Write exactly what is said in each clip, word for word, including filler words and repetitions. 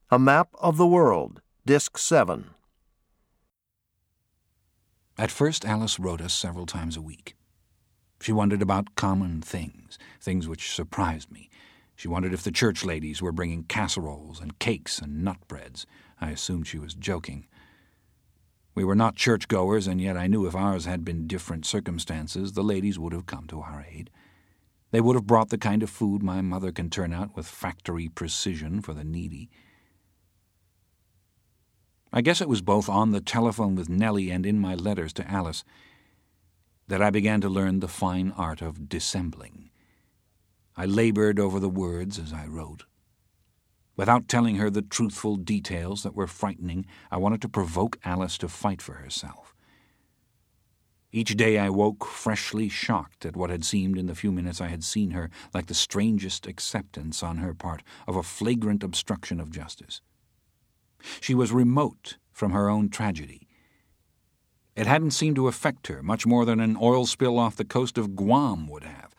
A Map of the World, Disc seven. At first, Alice wrote us several times a week. She wondered about common things, things which surprised me. She wondered if the church ladies were bringing casseroles and cakes and nut breads. I assumed she was joking. We were not churchgoers, and yet I knew if ours had been different circumstances, the ladies would have come to our aid. They would have brought the kind of food my mother can turn out with factory precision for the needy. I guess it was both on the telephone with Nellie and in my letters to Alice that I began to learn the fine art of dissembling. I labored over the words as I wrote. Without telling her the truthful details that were frightening, I wanted to provoke Alice to fight for herself. Each day I woke freshly shocked at what had seemed in the few minutes I had seen her like the strangest acceptance on her part of a flagrant obstruction of justice. She was remote from her own tragedy. It hadn't seemed to affect her much more than an oil spill off the coast of Guam would have.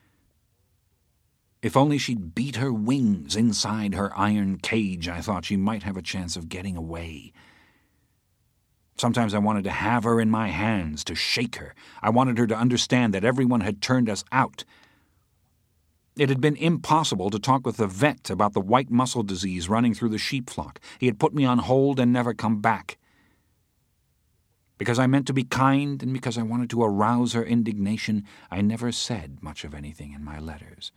If only she'd beat her wings inside her iron cage, I thought she might have a chance of getting away. Sometimes I wanted to have her in my hands, to shake her. I wanted her to understand that everyone had turned us out. It had been impossible to talk with the vet about the white muscle disease running through the sheep flock. He had put me on hold and never come back. Because I meant to be kind and because I wanted to arouse her indignation, I never said much of anything in my letters.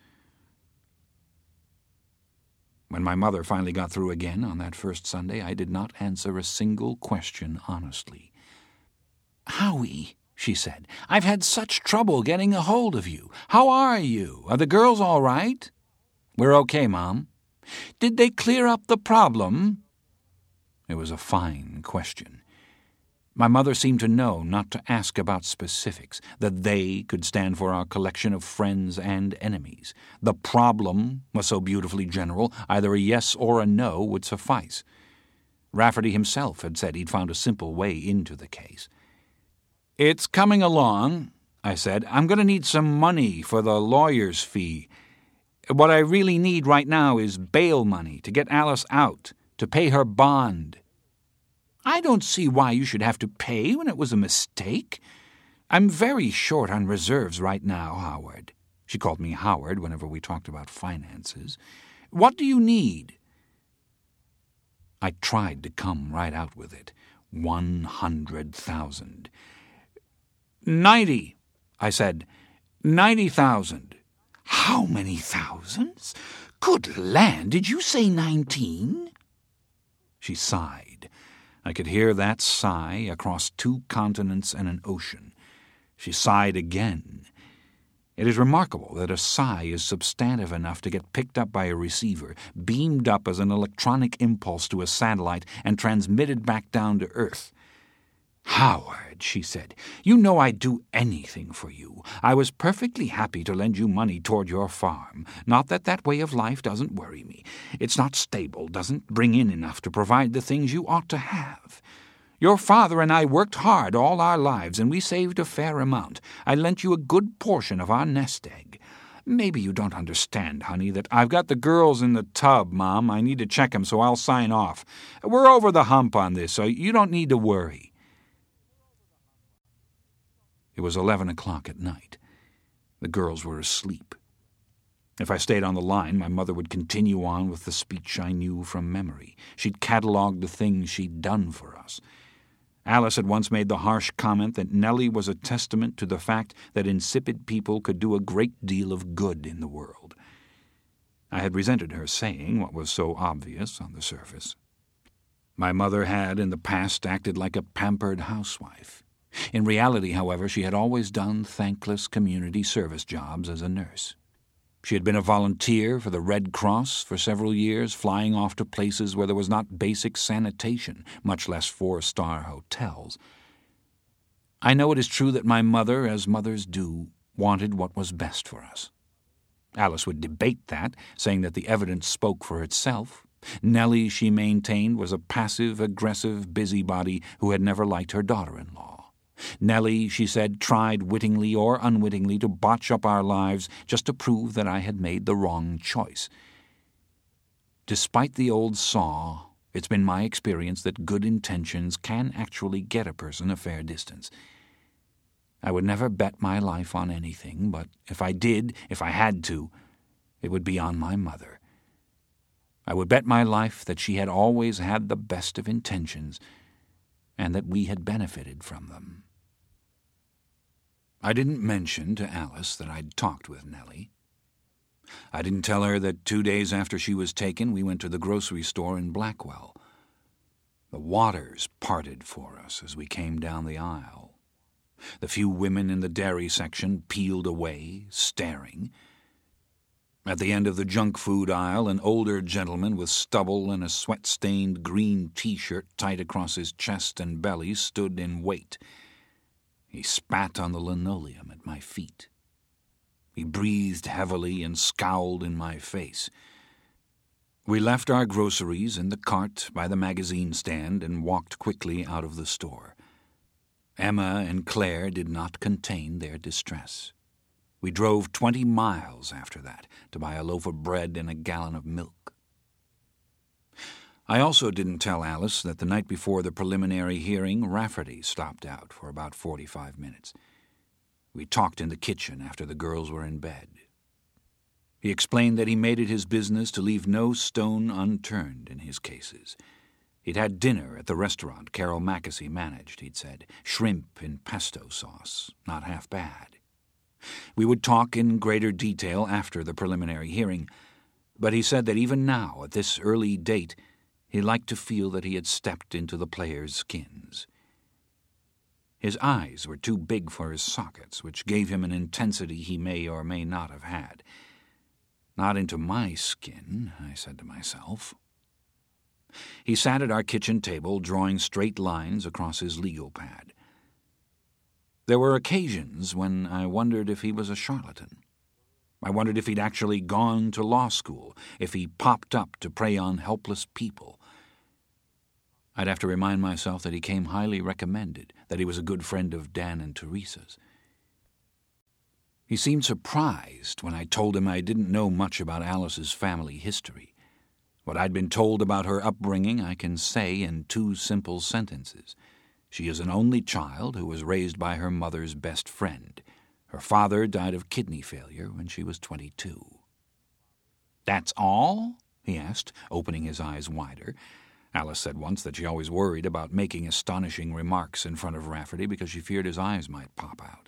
When my mother finally got through again on that first Sunday, I did not answer a single question honestly. "Howie," she said, "I've had such trouble getting a hold of you. How are you? Are the girls all right?" "We're okay, Mom." "Did they clear up the problem?" It was a fine question. My mother seemed to know not to ask about specifics, that they could stand for our collection of friends and enemies. The problem was so beautifully general, either a yes or a no would suffice. Rafferty himself had said he'd found a simple way into the case. "It's coming along," I said. "I'm going to need some money for the lawyer's fee. What I really need right now is bail money to get Alice out, to pay her bond." "I don't see why you should have to pay when it was a mistake. I'm very short on reserves right now, Howard." She called me Howard whenever we talked about finances. "What do you need?" I tried to come right out with it. One hundred thousand. Ninety, I said. Ninety thousand. "How many thousands? Good land, did you say nineteen?" She sighed. I could hear that sigh across two continents and an ocean. She sighed again. It is remarkable that a sigh is substantive enough to get picked up by a receiver, beamed up as an electronic impulse to a satellite, and transmitted back down to Earth. "Howard," she said, "you know I'd do anything for you. I was perfectly happy to lend you money toward your farm. Not that that way of life doesn't worry me. It's not stable, doesn't bring in enough to provide the things you ought to have. Your father and I worked hard all our lives, and we saved a fair amount. I lent you a good portion of our nest egg. Maybe you don't understand, honey, that I've got the girls in the tub, Mom. I need to check 'em, so I'll sign off. We're over the hump on this, so you don't need to worry." It was eleven o'clock at night. The girls were asleep. If I stayed on the line, my mother would continue on with the speech I knew from memory. She'd catalogued the things she'd done for us. Alice had once made the harsh comment that Nellie was a testament to the fact that insipid people could do a great deal of good in the world. I had resented her saying what was so obvious on the surface. My mother had in the past acted like a pampered housewife. In reality, however, she had always done thankless community service jobs as a nurse. She had been a volunteer for the Red Cross for several years, flying off to places where there was not basic sanitation, much less four-star hotels. I know it is true that my mother, as mothers do, wanted what was best for us. Alice would debate that, saying that the evidence spoke for itself. Nellie, she maintained, was a passive, aggressive busybody who had never liked her daughter-in-law. Nellie, she said, tried wittingly or unwittingly to botch up our lives just to prove that I had made the wrong choice. Despite the old saw, it's been my experience that good intentions can actually get a person a fair distance. I would never bet my life on anything, but if I did, if I had to, it would be on my mother. I would bet my life that she had always had the best of intentions, and that we had benefited from them. I didn't mention to Alice that I'd talked with Nellie. I didn't tell her that two days after she was taken, we went to the grocery store in Blackwell. The waters parted for us as we came down the aisle. The few women in the dairy section peeled away, staring. At the end of the junk food aisle, an older gentleman with stubble and a sweat-stained green T-shirt tight across his chest and belly stood in wait. He spat on the linoleum at my feet. He breathed heavily and scowled in my face. We left our groceries in the cart by the magazine stand and walked quickly out of the store. Emma and Claire did not contain their distress. We drove twenty miles after that to buy a loaf of bread and a gallon of milk. I also didn't tell Alice that the night before the preliminary hearing, Rafferty stopped out for about forty-five minutes. We talked in the kitchen after the girls were in bed. He explained that he made it his business to leave no stone unturned in his cases. He'd had dinner at the restaurant Carol Mackesy managed, he'd said. Shrimp in pesto sauce, not half bad. We would talk in greater detail after the preliminary hearing, but he said that even now, at this early date, he liked to feel that he had stepped into the players' skins. His eyes were too big for his sockets, which gave him an intensity he may or may not have had. Not into my skin, I said to myself. He sat at our kitchen table, drawing straight lines across his legal pad. There were occasions when I wondered if he was a charlatan. I wondered if he'd actually gone to law school, if he popped up to prey on helpless people. I'd have to remind myself that he came highly recommended, that he was a good friend of Dan and Teresa's. He seemed surprised when I told him I didn't know much about Alice's family history. What I'd been told about her upbringing I can say in two simple sentences. She is an only child who was raised by her mother's best friend. Her father died of kidney failure when she was twenty-two. "That's all?" he asked, opening his eyes wider. Alice said once that she always worried about making astonishing remarks in front of Rafferty because she feared his eyes might pop out.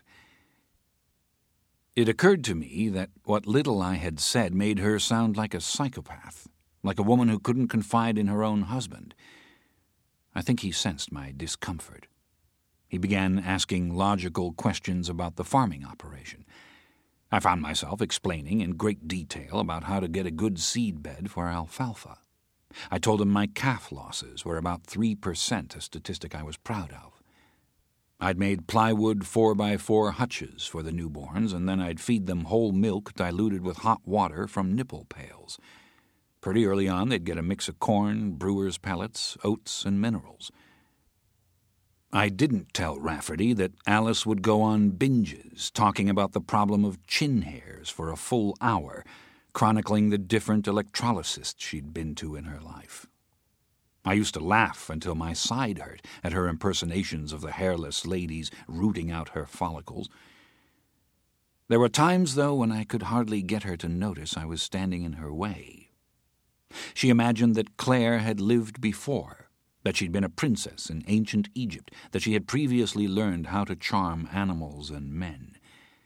It occurred to me that what little I had said made her sound like a psychopath, like a woman who couldn't confide in her own husband. I think he sensed my discomfort. He began asking logical questions about the farming operation. I found myself explaining in great detail about how to get a good seed bed for alfalfa. I told him my calf losses were about three percent, a statistic I was proud of. I'd made plywood four by four hutches for the newborns, and then I'd feed them whole milk diluted with hot water from nipple pails. Pretty early on, they'd get a mix of corn, brewer's pellets, oats, and minerals. I didn't tell Rafferty that Alice would go on binges, talking about the problem of chin hairs for a full hour, chronicling the different electrolysis she'd been to in her life. I used to laugh until my side hurt at her impersonations of the hairless ladies rooting out her follicles. There were times, though, when I could hardly get her to notice I was standing in her way. She imagined that Claire had lived before, that she'd been a princess in ancient Egypt, that she had previously learned how to charm animals and men.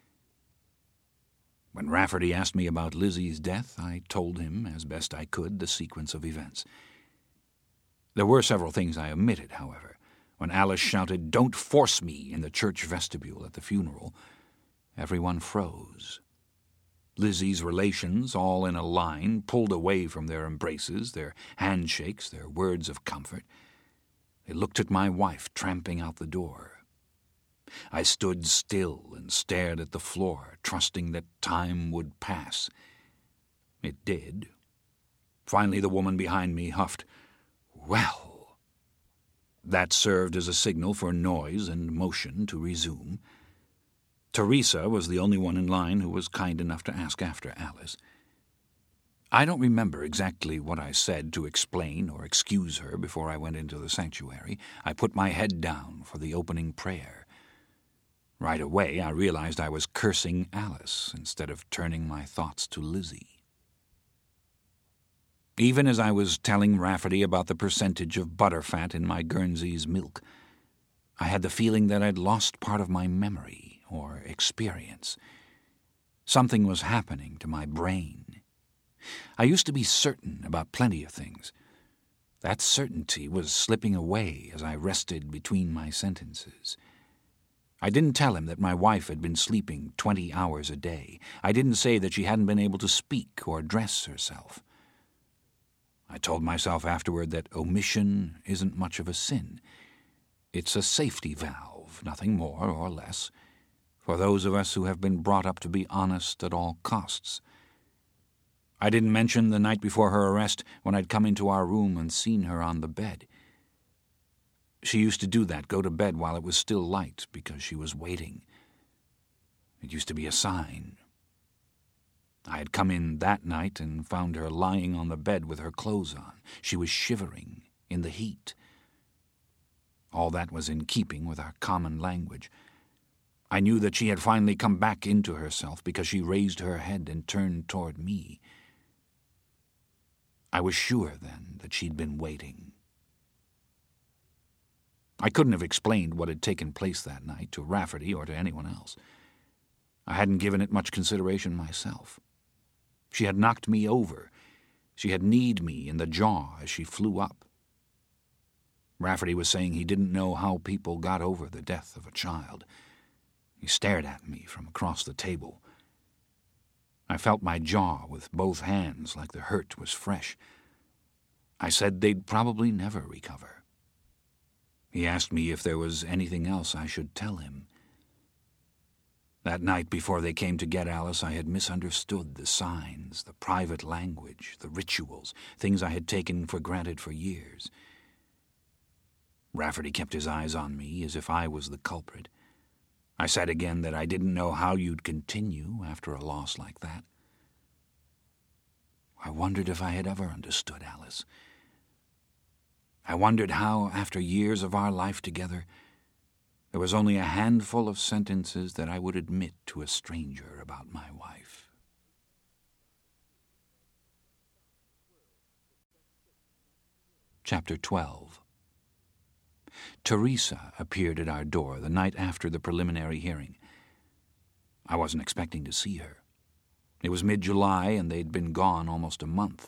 When Rafferty asked me about Lizzie's death, I told him, as best I could, the sequence of events. There were several things I omitted, however. When Alice shouted, "Don't force me," in the church vestibule at the funeral, everyone froze. Lizzie's relations, all in a line, pulled away from their embraces, their handshakes, their words of comfort. They looked at my wife tramping out the door. I stood still and stared at the floor, trusting that time would pass. It did. Finally, the woman behind me huffed, "Well." That served as a signal for noise and motion to resume. Teresa was the only one in line who was kind enough to ask after Alice. I don't remember exactly what I said to explain or excuse her before I went into the sanctuary. I put my head down for the opening prayer. Right away, I realized I was cursing Alice instead of turning my thoughts to Lizzie. Even as I was telling Rafferty about the percentage of butterfat in my Guernsey's milk, I had the feeling that I'd lost part of my memory or experience. Something was happening to my brain. I used to be certain about plenty of things. That certainty was slipping away as I rested between my sentences. I didn't tell him that my wife had been sleeping twenty hours a day. I didn't say that she hadn't been able to speak or dress herself. I told myself afterward that omission isn't much of a sin. It's a safety valve, nothing more or less, for those of us who have been brought up to be honest at all costs. I didn't mention the night before her arrest when I'd come into our room and seen her on the bed. She used to do that, go to bed while it was still light, because she was waiting. It used to be a sign. I had come in that night and found her lying on the bed with her clothes on. She was shivering in the heat. All that was in keeping with our common language. I knew that she had finally come back into herself because she raised her head and turned toward me. I was sure then that she'd been waiting. I couldn't have explained what had taken place that night to Rafferty or to anyone else. I hadn't given it much consideration myself. She had knocked me over. She had kneed me in the jaw as she flew up. Rafferty was saying he didn't know how people got over the death of a child. He stared at me from across the table. I felt my jaw with both hands like the hurt was fresh. I said they'd probably never recover. He asked me if there was anything else I should tell him. That night before they came to get Alice, I had misunderstood the signs, the private language, the rituals, things I had taken for granted for years. Rafferty kept his eyes on me as if I was the culprit. I said again that I didn't know how you'd continue after a loss like that. I wondered if I had ever understood Alice. I wondered how, after years of our life together, there was only a handful of sentences that I would admit to a stranger about my wife. Chapter twelve. Teresa appeared at our door the night after the preliminary hearing. I wasn't expecting to see her. It was mid-July, and they'd been gone almost a month.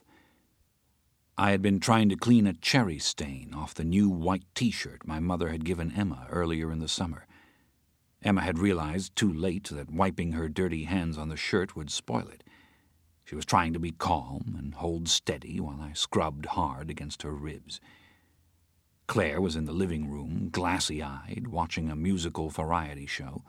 I had been trying to clean a cherry stain off the new white T-shirt my mother had given Emma earlier in the summer. Emma had realized too late that wiping her dirty hands on the shirt would spoil it. She was trying to be calm and hold steady while I scrubbed hard against her ribs. Claire was in the living room, glassy-eyed, watching a musical variety show.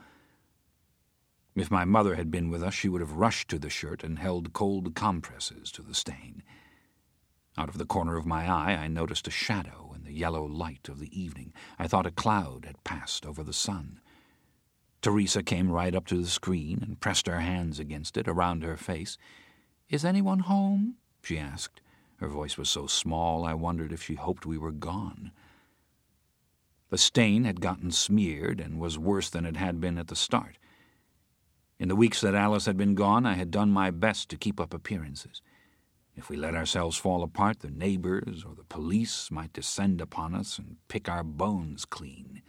If my mother had been with us, she would have rushed to the shirt and held cold compresses to the stain. Out of the corner of my eye, I noticed a shadow in the yellow light of the evening. I thought a cloud had passed over the sun. Teresa came right up to the screen and pressed her hands against it, around her face. "Is anyone home?" she asked. Her voice was so small I wondered if she hoped we were gone. The stain had gotten smeared and was worse than it had been at the start. In the weeks that Alice had been gone, I had done my best to keep up appearances. If we let ourselves fall apart, the neighbors or the police might descend upon us and pick our bones clean.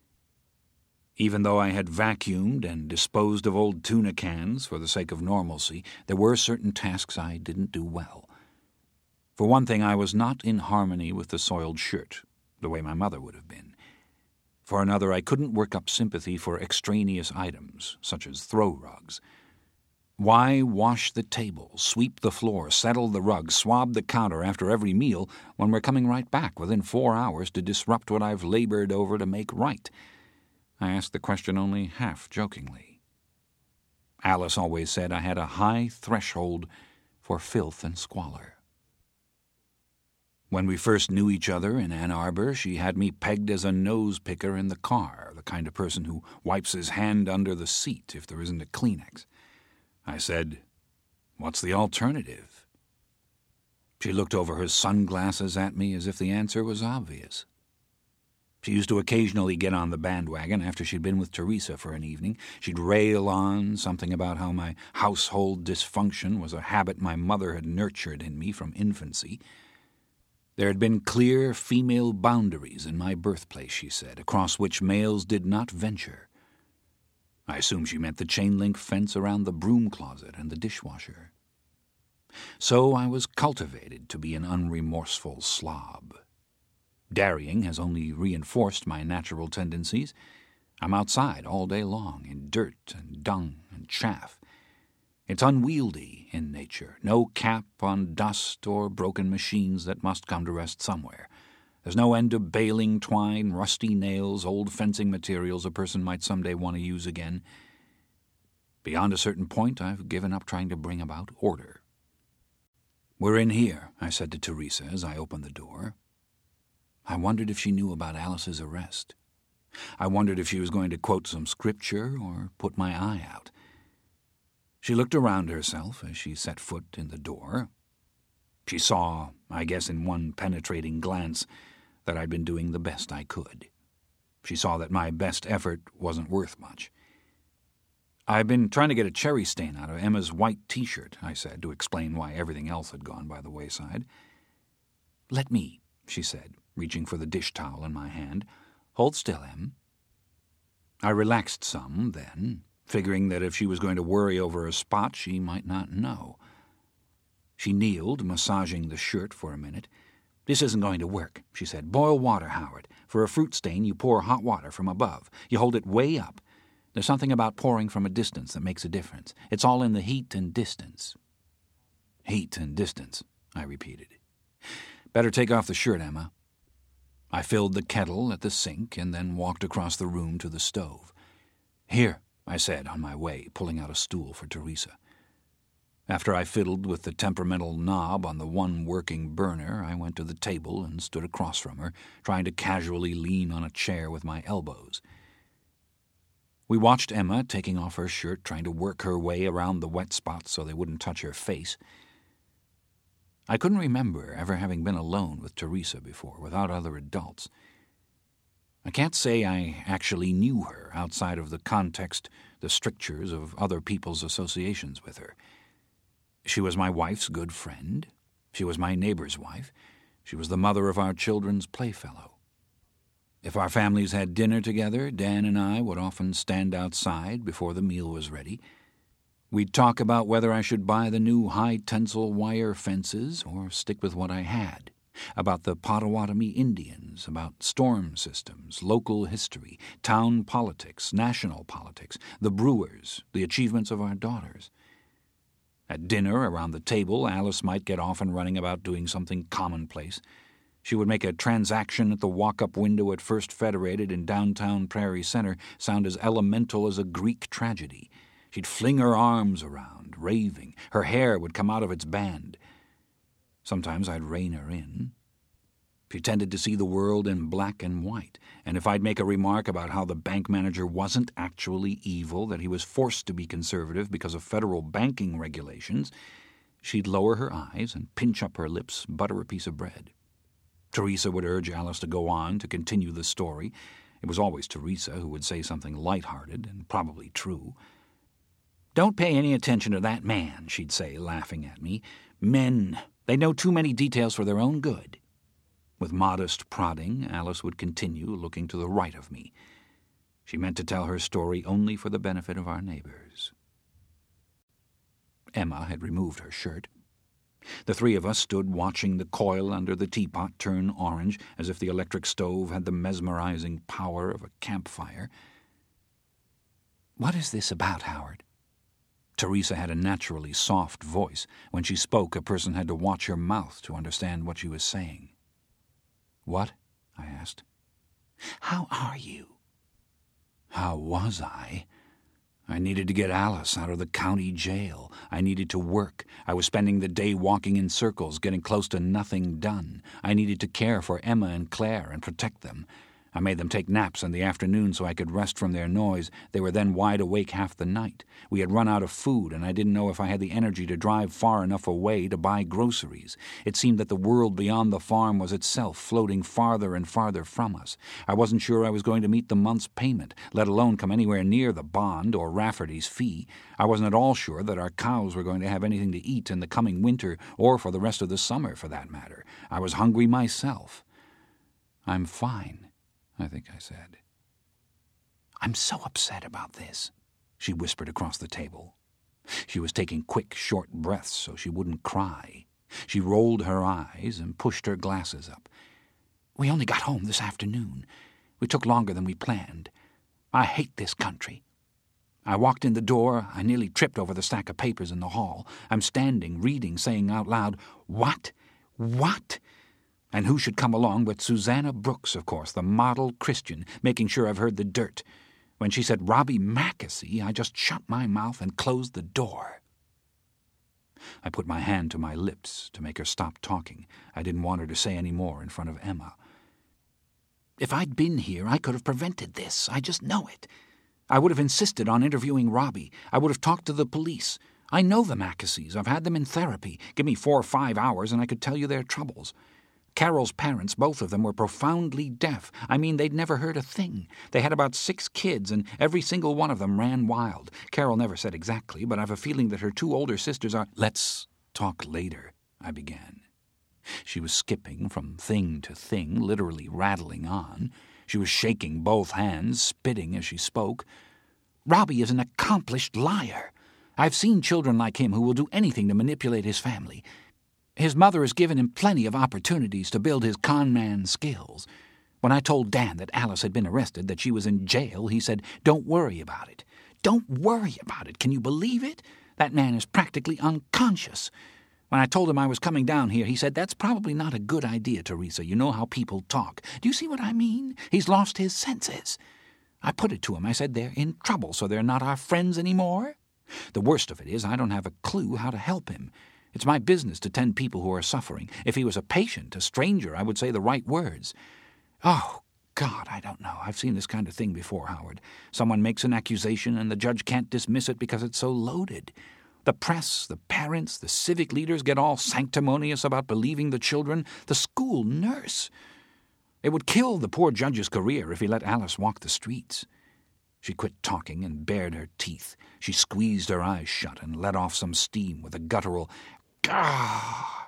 Even though I had vacuumed and disposed of old tuna cans for the sake of normalcy, there were certain tasks I didn't do well. For one thing, I was not in harmony with the soiled shirt, the way my mother would have been. For another, I couldn't work up sympathy for extraneous items, such as throw rugs. Why wash the table, sweep the floor, settle the rug, swab the counter after every meal when we're coming right back within four hours to disrupt what I've labored over to make right? I asked the question only half-jokingly. Alice always said I had a high threshold for filth and squalor. When we first knew each other in Ann Arbor, she had me pegged as a nose-picker in the car, the kind of person who wipes his hand under the seat if there isn't a Kleenex. I said, "What's the alternative?" She looked over her sunglasses at me as if the answer was obvious. She used to occasionally get on the bandwagon after she'd been with Teresa for an evening. She'd rail on something about how my household dysfunction was a habit my mother had nurtured in me from infancy. There had been clear female boundaries in my birthplace, she said, across which males did not venture. I assumed she meant the chain-link fence around the broom closet and the dishwasher. So I was cultivated to be an unremorseful slob. Dairying has only reinforced my natural tendencies. I'm outside all day long, in dirt and dung and chaff. It's unwieldy in nature, no cap on dust or broken machines that must come to rest somewhere. There's no end to baling twine, rusty nails, old fencing materials a person might someday want to use again. Beyond a certain point, I've given up trying to bring about order. "We're in here," I said to Teresa as I opened the door. I wondered if she knew about Alice's arrest. I wondered if she was going to quote some scripture or put my eye out. She looked around herself as she set foot in the door. She saw, I guess in one penetrating glance, that I'd been doing the best I could. She saw that my best effort wasn't worth much. "I've been trying to get a cherry stain out of Emma's white T-shirt," I said, to explain why everything else had gone by the wayside. "Let me," she said, reaching for the dish towel in my hand. "Hold still, Em." I relaxed some, then, figuring that if she was going to worry over a spot, she might not know. She kneeled, massaging the shirt for a minute. "This isn't going to work," she said. "Boil water, Howard. For a fruit stain, you pour hot water from above. You hold it way up. There's something about pouring from a distance that makes a difference. It's all in the heat and distance." "Heat and distance," I repeated. "Better take off the shirt, Emma." I filled the kettle at the sink and then walked across the room to the stove. "Here," I said on my way, pulling out a stool for Teresa. After I fiddled with the temperamental knob on the one working burner, I went to the table and stood across from her, trying to casually lean on a chair with my elbows. We watched Emma taking off her shirt, trying to work her way around the wet spots so they wouldn't touch her face. I couldn't remember ever having been alone with Teresa before, without other adults. I can't say I actually knew her outside of the context, the strictures of other people's associations with her. She was my wife's good friend. She was my neighbor's wife. She was the mother of our children's playfellow. If our families had dinner together, Dan and I would often stand outside before the meal was ready. We'd talk about whether I should buy the new high-tensile wire fences or stick with what I had, about the Potawatomi Indians, about storm systems, local history, town politics, national politics, the brewers, the achievements of our daughters. At dinner, around the table, Alice might get off and running about doing something commonplace. She would make a transaction at the walk-up window at First Federated in downtown Prairie Center sound as elemental as a Greek tragedy. She'd fling her arms around, raving. Her hair would come out of its band. Sometimes I'd rein her in. She tended to see the world in black and white, and if I'd make a remark about how the bank manager wasn't actually evil, that he was forced to be conservative because of federal banking regulations, she'd lower her eyes and pinch up her lips, butter a piece of bread. Teresa would urge Alice to go on, to continue the story. It was always Teresa who would say something light-hearted and probably true. "Don't pay any attention to that man," she'd say, laughing at me. "Men, they know too many details for their own good." With modest prodding, Alice would continue, looking to the right of me. She meant to tell her story only for the benefit of our neighbors. Emma had removed her shirt. The three of us stood watching the coil under the teapot turn orange, as if the electric stove had the mesmerizing power of a campfire. "What is this about, Howard?" Teresa had a naturally soft voice. When she spoke, a person had to watch her mouth to understand what she was saying. "What?" I asked. "How are you?" How was I? I needed to get Alice out of the county jail. I needed to work. I was spending the day walking in circles, getting close to nothing done. I needed to care for Emma and Claire and protect them. I made them take naps in the afternoon so I could rest from their noise. They were then wide awake half the night. We had run out of food, and I didn't know if I had the energy to drive far enough away to buy groceries. It seemed that the world beyond the farm was itself floating farther and farther from us. I wasn't sure I was going to meet the month's payment, let alone come anywhere near the bond or Rafferty's fee. I wasn't at all sure that our cows were going to have anything to eat in the coming winter, or for the rest of the summer, for that matter. I was hungry myself. "I'm fine," I think I said. "I'm so upset about this," she whispered across the table. She was taking quick, short breaths so she wouldn't cry. She rolled her eyes and pushed her glasses up. "We only got home this afternoon. We took longer than we planned. I hate this country." I walked in the door. I nearly tripped over the stack of papers in the hall. I'm standing, reading, saying out loud, "What? What?" And who should come along but Susanna Brooks, of course, the model Christian, making sure I've heard the dirt. When she said Robbie Mackesy, I just shut my mouth and closed the door. I put my hand to my lips to make her stop talking. I didn't want her to say any more in front of Emma. "If I'd been here, I could have prevented this. I just know it. I would have insisted on interviewing Robbie. I would have talked to the police. I know the Mackesys. I've had them in therapy. Give me four or five hours and I could tell you their troubles. Carol's parents, both of them, were profoundly deaf. I mean, they'd never heard a thing. They had about six kids, and every single one of them ran wild. Carol never said exactly, but I've a feeling that her two older sisters are—" "Let's talk later," I began. She was skipping from thing to thing, literally rattling on. She was shaking both hands, spitting as she spoke. "Robbie is an accomplished liar. I've seen children like him who will do anything to manipulate his family. His mother has given him plenty of opportunities to build his con-man skills. When I told Dan that Alice had been arrested, that she was in jail, he said, 'Don't worry about it. Don't worry about it. Can you believe it? That man is practically unconscious.' When I told him I was coming down here, he said, 'That's probably not a good idea, Teresa. You know how people talk. Do you see what I mean? He's lost his senses.' I put it to him. I said, 'They're in trouble, so they're not our friends anymore.' The worst of it is I don't have a clue how to help him. It's my business to tend people who are suffering. If he was a patient, a stranger, I would say the right words. Oh, God, I don't know. I've seen this kind of thing before, Howard. Someone makes an accusation and the judge can't dismiss it because it's so loaded. The press, the parents, the civic leaders get all sanctimonious about believing the children. The school nurse. It would kill the poor judge's career if he let Alice walk the streets." She quit talking and bared her teeth. She squeezed her eyes shut and let off some steam with a guttural "Gah!"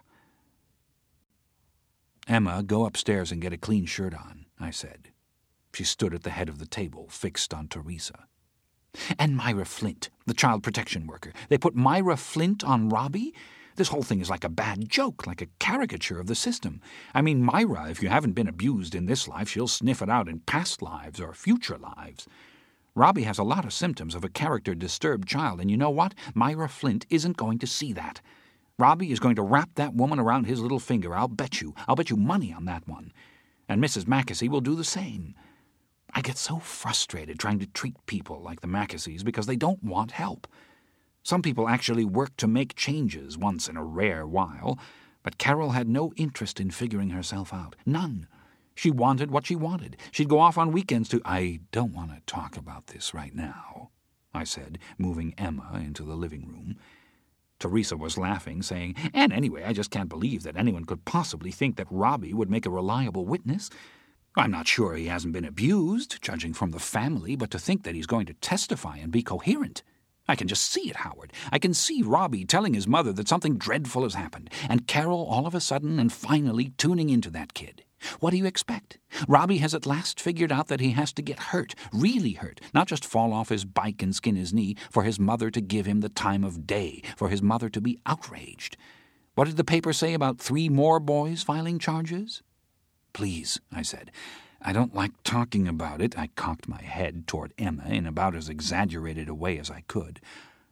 "Emma, go upstairs and get a clean shirt on," I said. She stood at the head of the table, fixed on Teresa. "And Myra Flint, the child protection worker. They put Myra Flint on Robbie? This whole thing is like a bad joke, like a caricature of the system. I mean, Myra, if you haven't been abused in this life, she'll sniff it out in past lives or future lives. Robbie has a lot of symptoms of a character-disturbed child, and you know what? Myra Flint isn't going to see that. Robbie is going to wrap that woman around his little finger, I'll bet you. I'll bet you money on that one. And Missus Mackesy will do the same. I get so frustrated trying to treat people like the Mackesys because they don't want help. Some people actually work to make changes once in a rare while, but Carol had no interest in figuring herself out. None. She wanted what she wanted. She'd go off on weekends to— "I don't want to talk about this right now," I said, moving Emma into the living room. Teresa was laughing, saying, "And anyway, I just can't believe that anyone could possibly think that Robbie would make a reliable witness. I'm not sure he hasn't been abused, judging from the family, but to think that he's going to testify and be coherent. I can just see it, Howard. I can see Robbie telling his mother that something dreadful has happened, and Carol all of a sudden and finally tuning into that kid. What do you expect? Robbie has at last figured out that he has to get hurt, really hurt, not just fall off his bike and skin his knee, for his mother to give him the time of day, for his mother to be outraged. What did the paper say about three more boys filing charges?" "Please," I said. "I don't like talking about it." I cocked my head toward Emma in about as exaggerated a way as I could.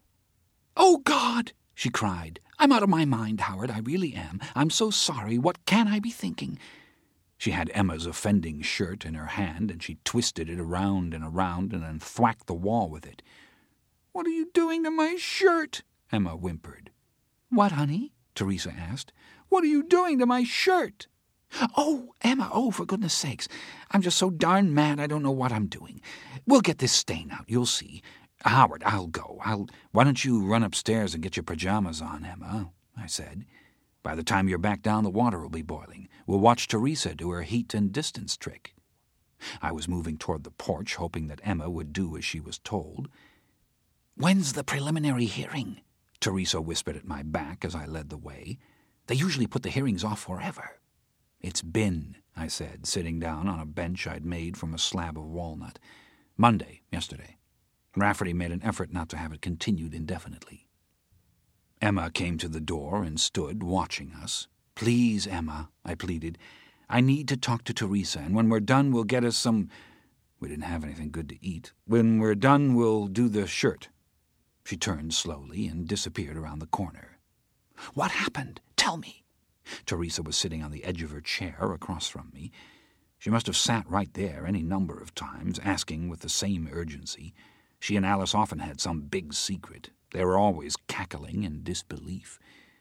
"Oh, God!" she cried. "I'm out of my mind, Howard. I really am. I'm so sorry. What can I be thinking?" She had Emma's offending shirt in her hand, and she twisted it around and around and then thwacked the wall with it. "What are you doing to my shirt?" Emma whimpered. "What, honey?" Teresa asked. "What are you doing to my shirt?" "Oh, Emma, oh, for goodness sakes. I'm just so darn mad I don't know what I'm doing. We'll get this stain out, you'll see. Howard, I'll go. I'll. Why don't you run upstairs and get your pajamas on, Emma?" I said. "By the time you're back down, the water will be boiling. We'll watch Teresa do her heat and distance trick." I was moving toward the porch, hoping that Emma would do as she was told. "When's the preliminary hearing?" Teresa whispered at my back as I led the way. "They usually put the hearings off forever." "It's been," I said, sitting down on a bench I'd made from a slab of walnut. "Monday, yesterday." Rafferty made an effort not to have it continued indefinitely. Emma came to the door and stood watching us. "Please, Emma," I pleaded. "I need to talk to Teresa, and when we're done we'll get us some—" We didn't have anything good to eat. "When we're done we'll do the shirt." She turned slowly and disappeared around the corner. "What happened? Tell me." Teresa was sitting on the edge of her chair across from me. She must have sat right there any number of times, asking with the same urgency. She and Alice often had some big secret. They were always cackling in disbelief.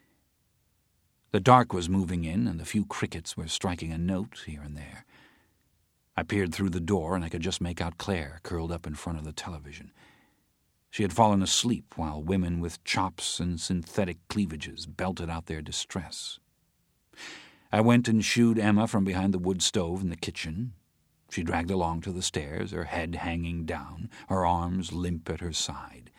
The dark was moving in, and the few crickets were striking a note here and there. I peered through the door, and I could just make out Claire curled up in front of the television. She had fallen asleep while women with chops and synthetic cleavages belted out their distress. I went and shooed Emma from behind the wood stove in the kitchen. She dragged along to the stairs, her head hanging down, her arms limp at her side.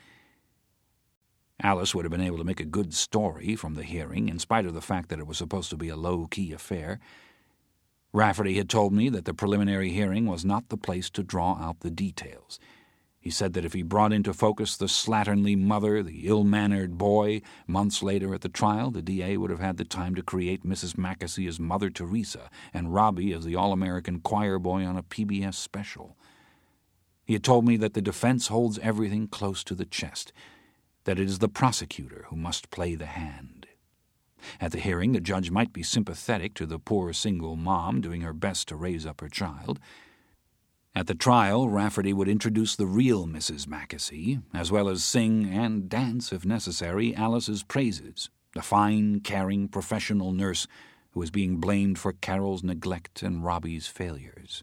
Alice would have been able to make a good story from the hearing, in spite of the fact that it was supposed to be a low-key affair. Rafferty had told me that the preliminary hearing was not the place to draw out the details. He said that if he brought into focus the slatternly mother, the ill-mannered boy, months later at the trial, the D A would have had the time to create Missus Mackesy as Mother Teresa and Robbie as the All-American choir boy on a P B S special. He had told me that the defense holds everything close to the chest, that it is the prosecutor who must play the hand. At the hearing, the judge might be sympathetic to the poor single mom doing her best to raise up her child. At the trial, Rafferty would introduce the real Missus Mackesy, as well as sing and dance, if necessary, Alice's praises, the fine, caring, professional nurse who was being blamed for Carol's neglect and Robbie's failures.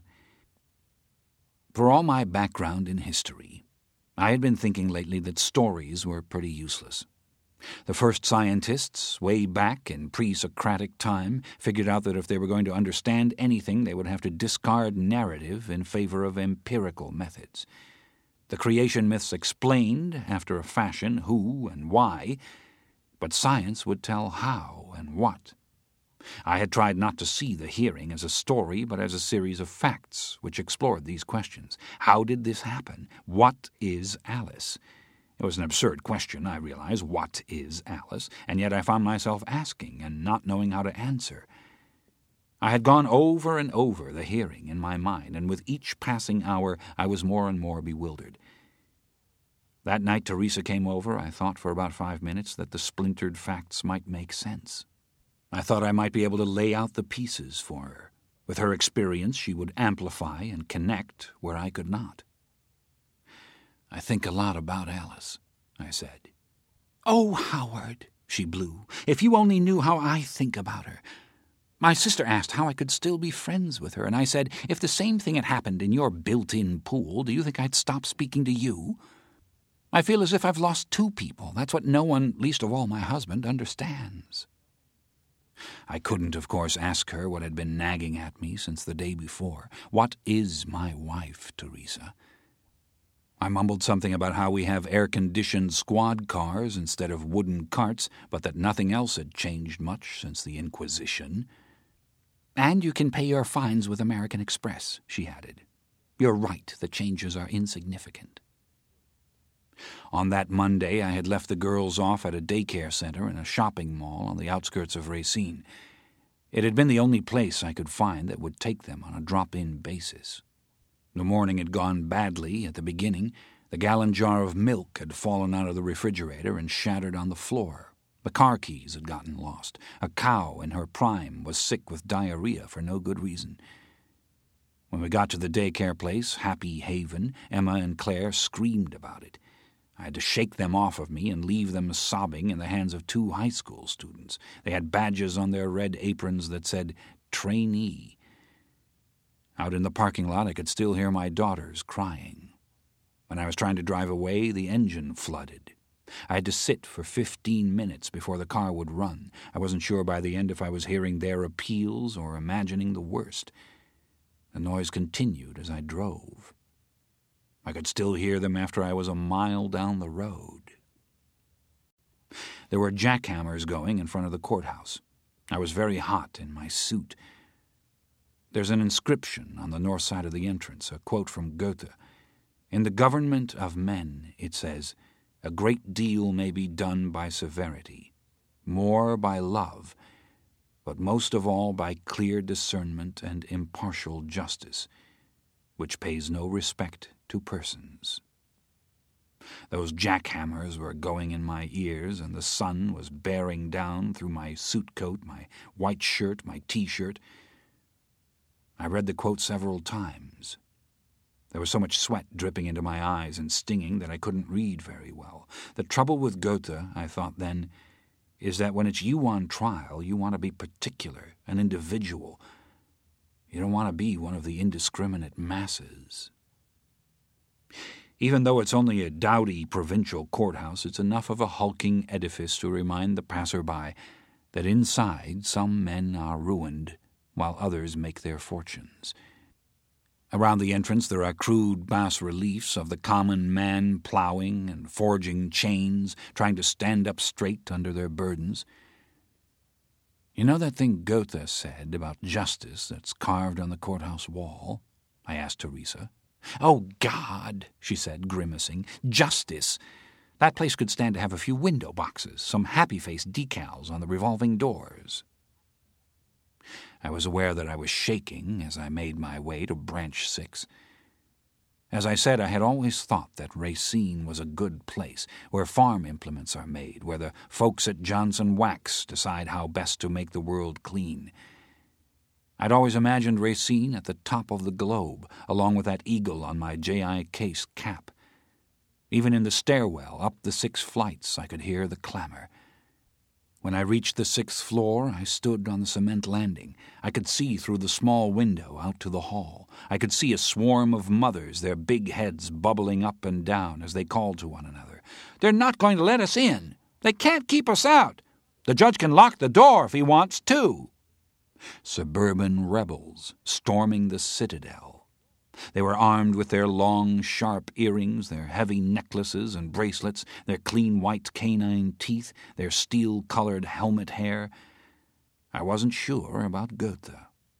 For all my background in history, I had been thinking lately that stories were pretty useless. The first scientists, way back in pre-Socratic time, figured out that if they were going to understand anything, they would have to discard narrative in favor of empirical methods. The creation myths explained, after a fashion, who and why, but science would tell how and what. I had tried not to see the hearing as a story, but as a series of facts which explored these questions. How did this happen? What is Alice? It was an absurd question, I realized. What is Alice? And yet I found myself asking and not knowing how to answer. I had gone over and over the hearing in my mind, and with each passing hour I was more and more bewildered. That night Teresa came over, I thought for about five minutes that the splintered facts might make sense. I thought I might be able to lay out the pieces for her. With her experience, she would amplify and connect where I could not. "I think a lot about Alice," I said. "Oh, Howard," she blew, "if you only knew how I think about her. My sister asked how I could still be friends with her, and I said, if the same thing had happened in your built-in pool, do you think I'd stop speaking to you? I feel as if I've lost two people. That's what no one, least of all my husband, understands." I couldn't, of course, ask her what had been nagging at me since the day before. What is my wife, Teresa? I mumbled something about how we have air-conditioned squad cars instead of wooden carts, but that nothing else had changed much since the Inquisition. "And you can pay your fines with American Express," she added. "You're right, the changes are insignificant." On that Monday, I had left the girls off at a daycare center in a shopping mall on the outskirts of Racine. It had been the only place I could find that would take them on a drop-in basis. The morning had gone badly at the beginning. The gallon jar of milk had fallen out of the refrigerator and shattered on the floor. The car keys had gotten lost. A cow in her prime was sick with diarrhea for no good reason. When we got to the daycare place, Happy Haven, Emma and Claire screamed about it. I had to shake them off of me and leave them sobbing in the hands of two high school students. They had badges on their red aprons that said, trainee. Out in the parking lot, I could still hear my daughters crying. When I was trying to drive away, the engine flooded. I had to sit for fifteen minutes before the car would run. I wasn't sure by the end if I was hearing their appeals or imagining the worst. The noise continued as I drove. I could still hear them after I was a mile down the road. There were jackhammers going in front of the courthouse. I was very hot in my suit. There's an inscription on the north side of the entrance, a quote from Goethe. In the government of men, it says, a great deal may be done by severity, more by love, but most of all by clear discernment and impartial justice, which pays no respect to persons. Those jackhammers were going in my ears, and the sun was bearing down through my suit coat, my white shirt, my T-shirt. I read the quote several times. There was so much sweat dripping into my eyes and stinging that I couldn't read very well. The trouble with Goethe, I thought then, is that when it's you on trial, you want to be particular, an individual. You don't want to be one of the indiscriminate masses. Even though it's only a dowdy provincial courthouse, it's enough of a hulking edifice to remind the passer-by that inside some men are ruined while others make their fortunes. Around the entrance there are crude bas-reliefs of the common man plowing and forging chains, trying to stand up straight under their burdens. You know that thing Goethe said about justice that's carved on the courthouse wall? I asked Teresa. Oh, God, she said, grimacing. Justice! That place could stand to have a few window boxes, some happy-face decals on the revolving doors. I was aware that I was shaking as I made my way to Branch Six. As I said, I had always thought that Racine was a good place, where farm implements are made, where the folks at Johnson Wax decide how best to make the world clean. I'd always imagined Racine at the top of the globe, along with that eagle on my J I Case cap. Even in the stairwell, up the six flights, I could hear the clamor. When I reached the sixth floor, I stood on the cement landing. I could see through the small window out to the hall. I could see a swarm of mothers, their big heads bubbling up and down as they called to one another. They're not going to let us in. They can't keep us out. The judge can lock the door if he wants to. Suburban rebels storming the citadel. They were armed with their long, sharp earrings, their heavy necklaces and bracelets, their clean white canine teeth, their steel-colored helmet hair. I wasn't sure about Goethe.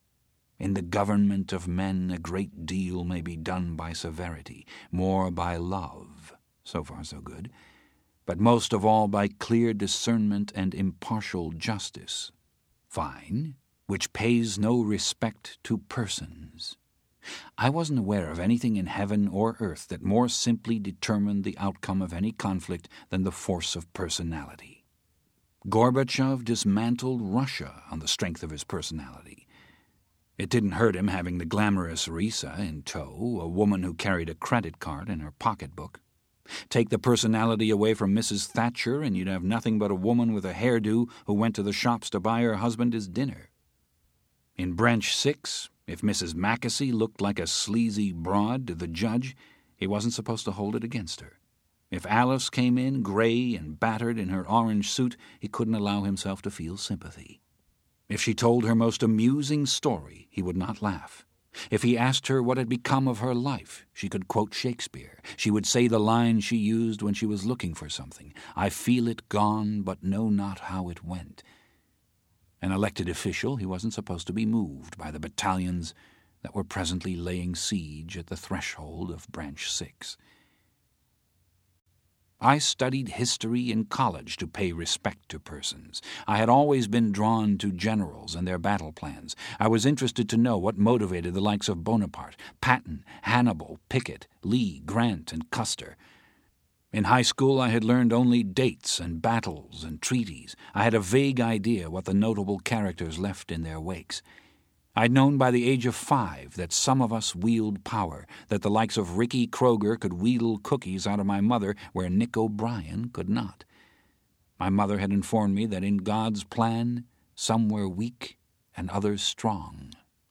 In the government of men a great deal may be done by severity, more by love, so far so good, but most of all by clear discernment and impartial justice. Fine, which pays no respect to persons. I wasn't aware of anything in heaven or earth that more simply determined the outcome of any conflict than the force of personality. Gorbachev dismantled Russia on the strength of his personality. It didn't hurt him having the glamorous Risa in tow, a woman who carried a credit card in her pocketbook. Take the personality away from Missus Thatcher and you'd have nothing but a woman with a hairdo who went to the shops to buy her husband his dinner. In Branch Six, if Missus Mackesy looked like a sleazy broad to the judge, he wasn't supposed to hold it against her. If Alice came in gray and battered in her orange suit, he couldn't allow himself to feel sympathy. If she told her most amusing story, he would not laugh. If he asked her what had become of her life, she could quote Shakespeare. She would say the line she used when she was looking for something, "I feel it gone, but know not how it went." An elected official, he wasn't supposed to be moved by the battalions that were presently laying siege at the threshold of Branch Six. I studied history in college to pay respect to persons. I had always been drawn to generals and their battle plans. I was interested to know what motivated the likes of Bonaparte, Patton, Hannibal, Pickett, Lee, Grant, and Custer. In high school I had learned only dates and battles and treaties. I had a vague idea what the notable characters left in their wakes. I'd known by the age of five that some of us wield power, that the likes of Ricky Kroger could wheedle cookies out of my mother where Nick O'Brien could not. My mother had informed me that in God's plan some were weak and others strong.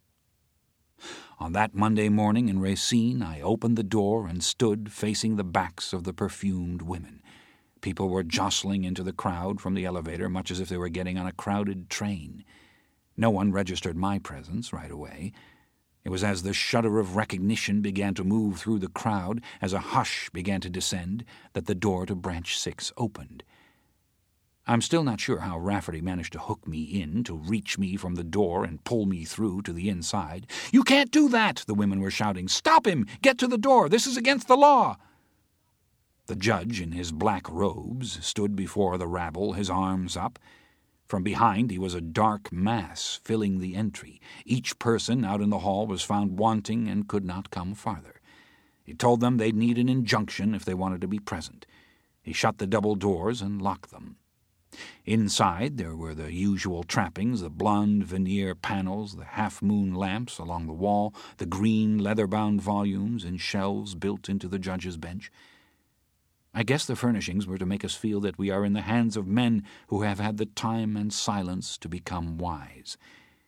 On that Monday morning in Racine, I opened the door and stood facing the backs of the perfumed women. People were jostling into the crowd from the elevator, much as if they were getting on a crowded train. No one registered my presence right away. It was as the shudder of recognition began to move through the crowd, as a hush began to descend, that the door to Branch Six opened. I'm still not sure how Rafferty managed to hook me in, to reach me from the door and pull me through to the inside. "You can't do that!" the women were shouting. "Stop him! Get to the door! This is against the law!" The judge, in his black robes, stood before the rabble, his arms up. From behind he was a dark mass filling the entry. Each person out in the hall was found wanting and could not come farther. He told them they'd need an injunction if they wanted to be present. He shut the double doors and locked them. Inside there were the usual trappings, the blonde veneer panels, the half-moon lamps along the wall, the green leather-bound volumes in shelves built into the judge's bench. I guess the furnishings were to make us feel that we are in the hands of men who have had the time and silence to become wise.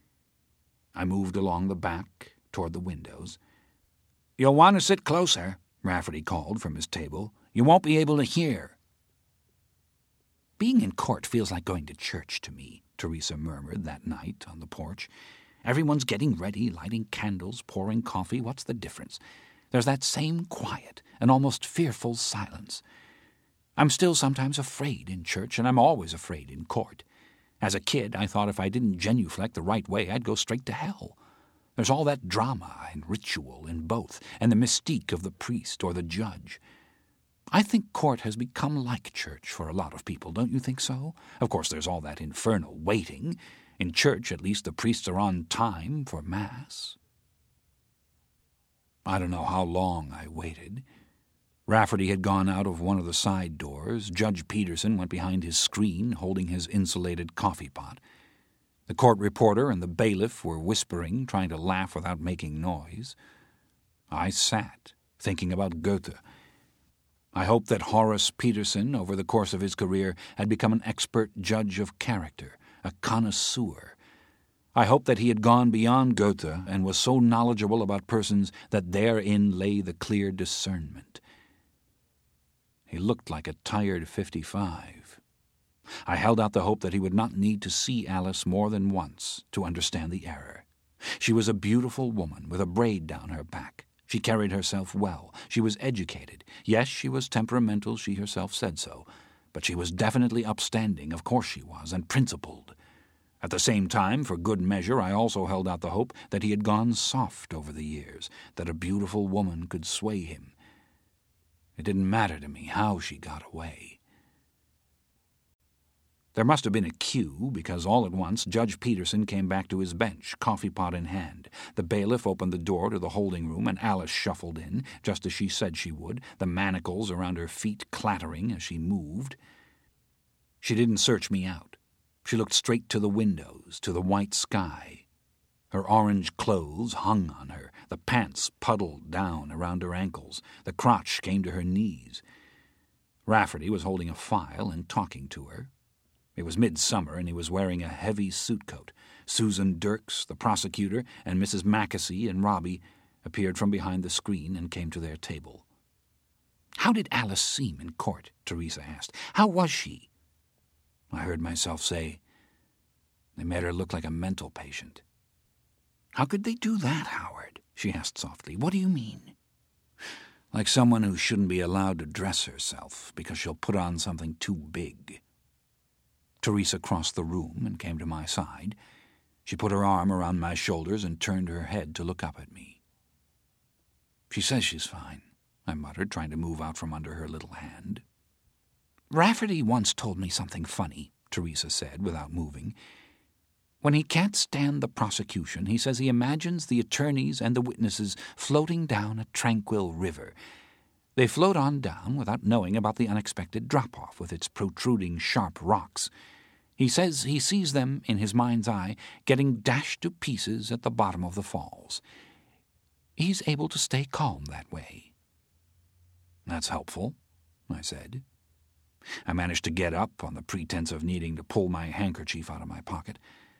I moved along the back toward the windows. "You'll want to sit closer," Rafferty called from his table. "You won't be able to hear." "Being in court feels like going to church to me," Teresa murmured that night on the porch. "Everyone's getting ready, lighting candles, pouring coffee. What's the difference? There's that same quiet, an almost fearful silence. I'm still sometimes afraid in church, and I'm always afraid in court. As a kid, I thought if I didn't genuflect the right way, I'd go straight to hell. There's all that drama and ritual in both, and the mystique of the priest or the judge. I think court has become like church for a lot of people, don't you think so? Of course, there's all that infernal waiting. In church, at least, the priests are on time for Mass." I don't know how long I waited. Rafferty had gone out of one of the side doors. Judge Peterson went behind his screen, holding his insulated coffee pot. The court reporter and the bailiff were whispering, trying to laugh without making noise. I sat, thinking about Goethe. I hoped that Horace Peterson, over the course of his career, had become an expert judge of character, a connoisseur. I hoped that he had gone beyond Goethe and was so knowledgeable about persons that therein lay the clear discernment. He looked like a tired fifty-five. I held out the hope that he would not need to see Alice more than once to understand the error. She was a beautiful woman with a braid down her back. She carried herself well. She was educated. Yes, she was temperamental, she herself said so. But she was definitely upstanding, of course she was, and principled. At the same time, for good measure, I also held out the hope that he had gone soft over the years, that a beautiful woman could sway him. It didn't matter to me how she got away. There must have been a cue, because all at once Judge Peterson came back to his bench, coffee pot in hand. The bailiff opened the door to the holding room, and Alice shuffled in, just as she said she would, the manacles around her feet clattering as she moved. She didn't search me out. She looked straight to the windows, to the white sky. Her orange clothes hung on her, the pants puddled down around her ankles, the crotch came to her knees. Rafferty was holding a file and talking to her. It was midsummer, and he was wearing a heavy suit coat. Susan Dirks, the prosecutor, and Missus Mackesy and Robbie appeared from behind the screen and came to their table. "How did Alice seem in court?" Teresa asked. "How was she?" I heard myself say, "They made her look like a mental patient." "How could they do that, Howard?" she asked softly. "What do you mean?" "Like someone who shouldn't be allowed to dress herself because she'll put on something too big." Teresa crossed the room and came to my side. She put her arm around my shoulders and turned her head to look up at me. "She says she's fine," I muttered, trying to move out from under her little hand. "Rafferty once told me something funny," Teresa said, without moving. "When he can't stand the prosecution, he says he imagines the attorneys and the witnesses floating down a tranquil river. They float on down without knowing about the unexpected drop-off with its protruding sharp rocks. He says he sees them, in his mind's eye, getting dashed to pieces at the bottom of the falls. He's able to stay calm that way." "That's helpful," I said. I managed to get up on the pretense of needing to pull my handkerchief out of my pocket.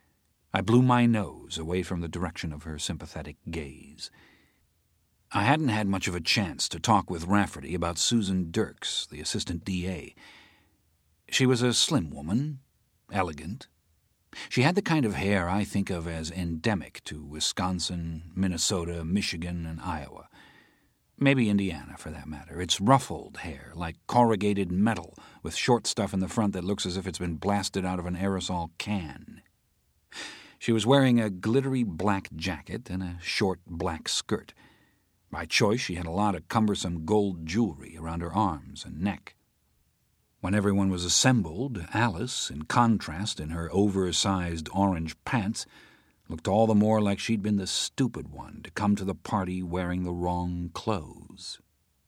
I blew my nose away from the direction of her sympathetic gaze. I hadn't had much of a chance to talk with Rafferty about Susan Dirks, the assistant D A. She was a slim woman, elegant. She had the kind of hair I think of as endemic to Wisconsin, Minnesota, Michigan, and Iowa. Maybe Indiana, for that matter. It's ruffled hair, like corrugated metal, with short stuff in the front that looks as if it's been blasted out of an aerosol can. She was wearing a glittery black jacket and a short black skirt. By choice, she had a lot of cumbersome gold jewelry around her arms and neck. When everyone was assembled, Alice, in contrast in her oversized orange pants, looked all the more like she'd been the stupid one to come to the party wearing the wrong clothes.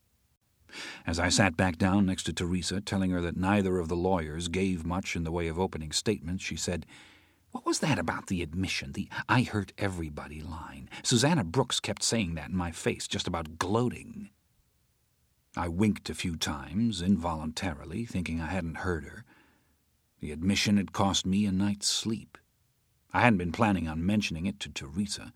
As I sat back down next to Teresa, telling her that neither of the lawyers gave much in the way of opening statements, she said, "What was that about the admission, the 'I hurt everybody' line? Susanna Brooks kept saying that in my face, just about gloating." I winked a few times, involuntarily, thinking I hadn't heard her. The admission had cost me a night's sleep. I hadn't been planning on mentioning it to Teresa.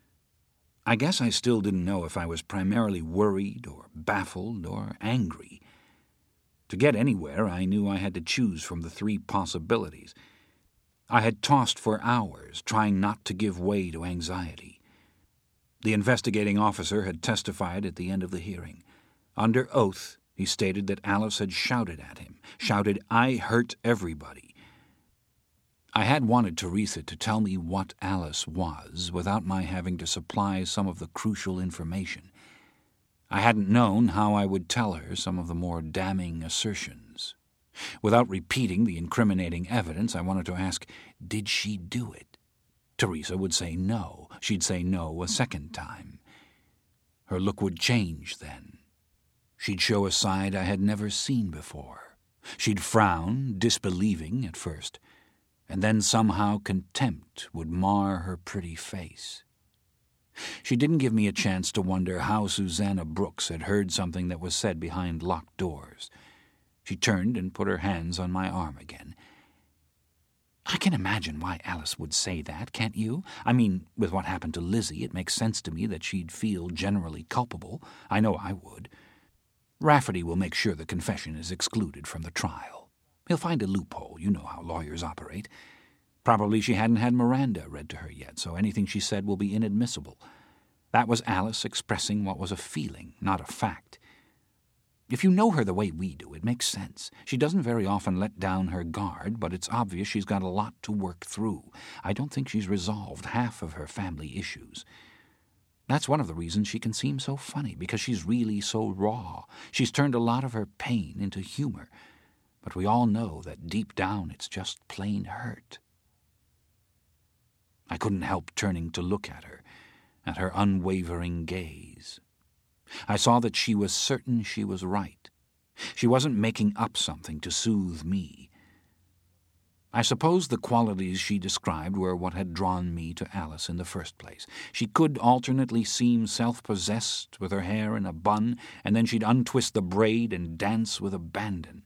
I guess I still didn't know if I was primarily worried or baffled or angry. To get anywhere, I knew I had to choose from the three possibilities. I had tossed for hours, trying not to give way to anxiety. The investigating officer had testified at the end of the hearing. Under oath, he stated that Alice had shouted at him, shouted, "I hurt everybody." I had wanted Teresa to tell me what Alice was without my having to supply some of the crucial information. I hadn't known how I would tell her some of the more damning assertions. Without repeating the incriminating evidence, I wanted to ask, did she do it? Teresa would say no. She'd say no a second time. Her look would change then. She'd show a side I had never seen before. She'd frown, disbelieving at first, and then somehow contempt would mar her pretty face. She didn't give me a chance to wonder how Susanna Brooks had heard something that was said behind locked doors. She turned and put her hands on my arm again. "I can imagine why Alice would say that, can't you? I mean, with what happened to Lizzie, it makes sense to me that she'd feel generally culpable. I know I would. Rafferty will make sure the confession is excluded from the trial. He'll find a loophole. You know how lawyers operate. Probably she hadn't had Miranda read to her yet, so anything she said will be inadmissible. That was Alice expressing what was a feeling, not a fact. If you know her the way we do, it makes sense. She doesn't very often let down her guard, but it's obvious she's got a lot to work through. I don't think she's resolved half of her family issues. That's one of the reasons she can seem so funny, because she's really so raw. She's turned a lot of her pain into humor, but we all know that deep down it's just plain hurt." I couldn't help turning to look at her, at her unwavering gaze. I saw that she was certain she was right. She wasn't making up something to soothe me. I suppose the qualities she described were what had drawn me to Alice in the first place. She could alternately seem self-possessed with her hair in a bun, and then she'd untwist the braid and dance with abandon.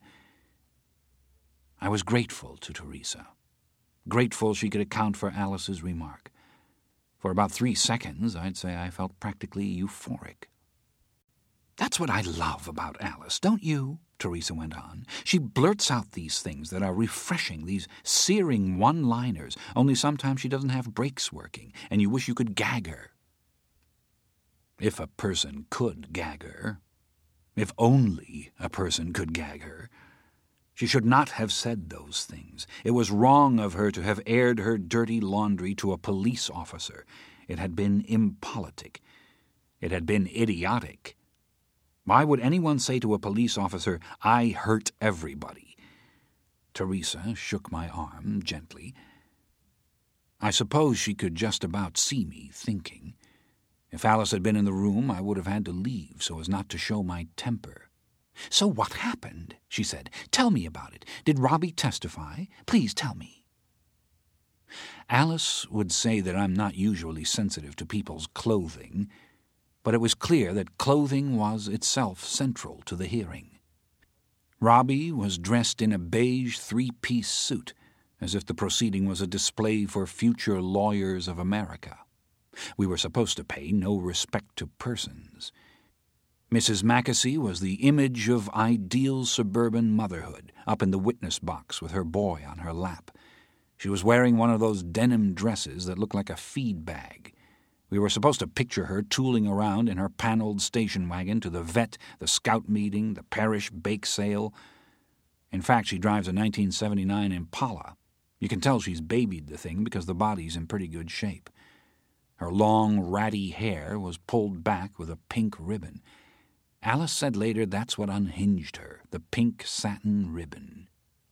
I was grateful to Teresa. Grateful she could account for Alice's remark. For about three seconds, I'd say I felt practically euphoric. "That's what I love about Alice, don't you?" Teresa went on. "She blurts out these things that are refreshing, these searing one-liners, only sometimes she doesn't have brakes working, and you wish you could gag her." If a person could gag her, if only a person could gag her, she should not have said those things. It was wrong of her to have aired her dirty laundry to a police officer. It had been impolitic. It had been idiotic. Why would anyone say to a police officer, "I hurt everybody"? Teresa shook my arm gently. I suppose she could just about see me thinking. If Alice had been in the room, I would have had to leave so as not to show my temper. "So what happened?" she said. "Tell me about it. Did Robbie testify? Please tell me." Alice would say that I'm not usually sensitive to people's clothing, but it was clear that clothing was itself central to the hearing. Robbie was dressed in a beige three-piece suit, as if the proceeding was a display for future lawyers of America. We were supposed to pay no respect to persons. Missus Mackesy was the image of ideal suburban motherhood, up in the witness box with her boy on her lap. She was wearing one of those denim dresses that look like a feed bag. We were supposed to picture her tooling around in her paneled station wagon to the vet, the scout meeting, the parish bake sale. In fact, she drives a nineteen seventy-nine Impala. You can tell she's babied the thing because the body's in pretty good shape. Her long, ratty hair was pulled back with a pink ribbon. Alice said later that's what unhinged her, the pink satin ribbon.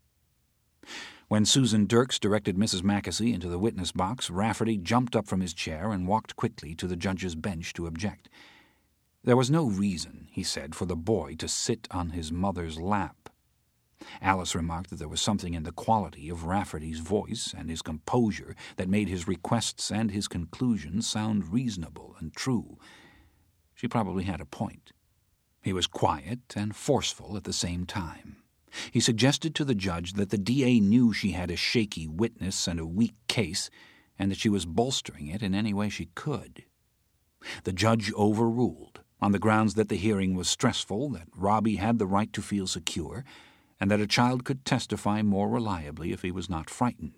When Susan Dirks directed Missus Mackesy into the witness box, Rafferty jumped up from his chair and walked quickly to the judge's bench to object. There was no reason, he said, for the boy to sit on his mother's lap. Alice remarked that there was something in the quality of Rafferty's voice and his composure that made his requests and his conclusions sound reasonable and true. She probably had a point. He was quiet and forceful at the same time. He suggested to the judge that the D A knew she had a shaky witness and a weak case, and that she was bolstering it in any way she could. The judge overruled, on the grounds that the hearing was stressful, that Robbie had the right to feel secure, and that a child could testify more reliably if he was not frightened.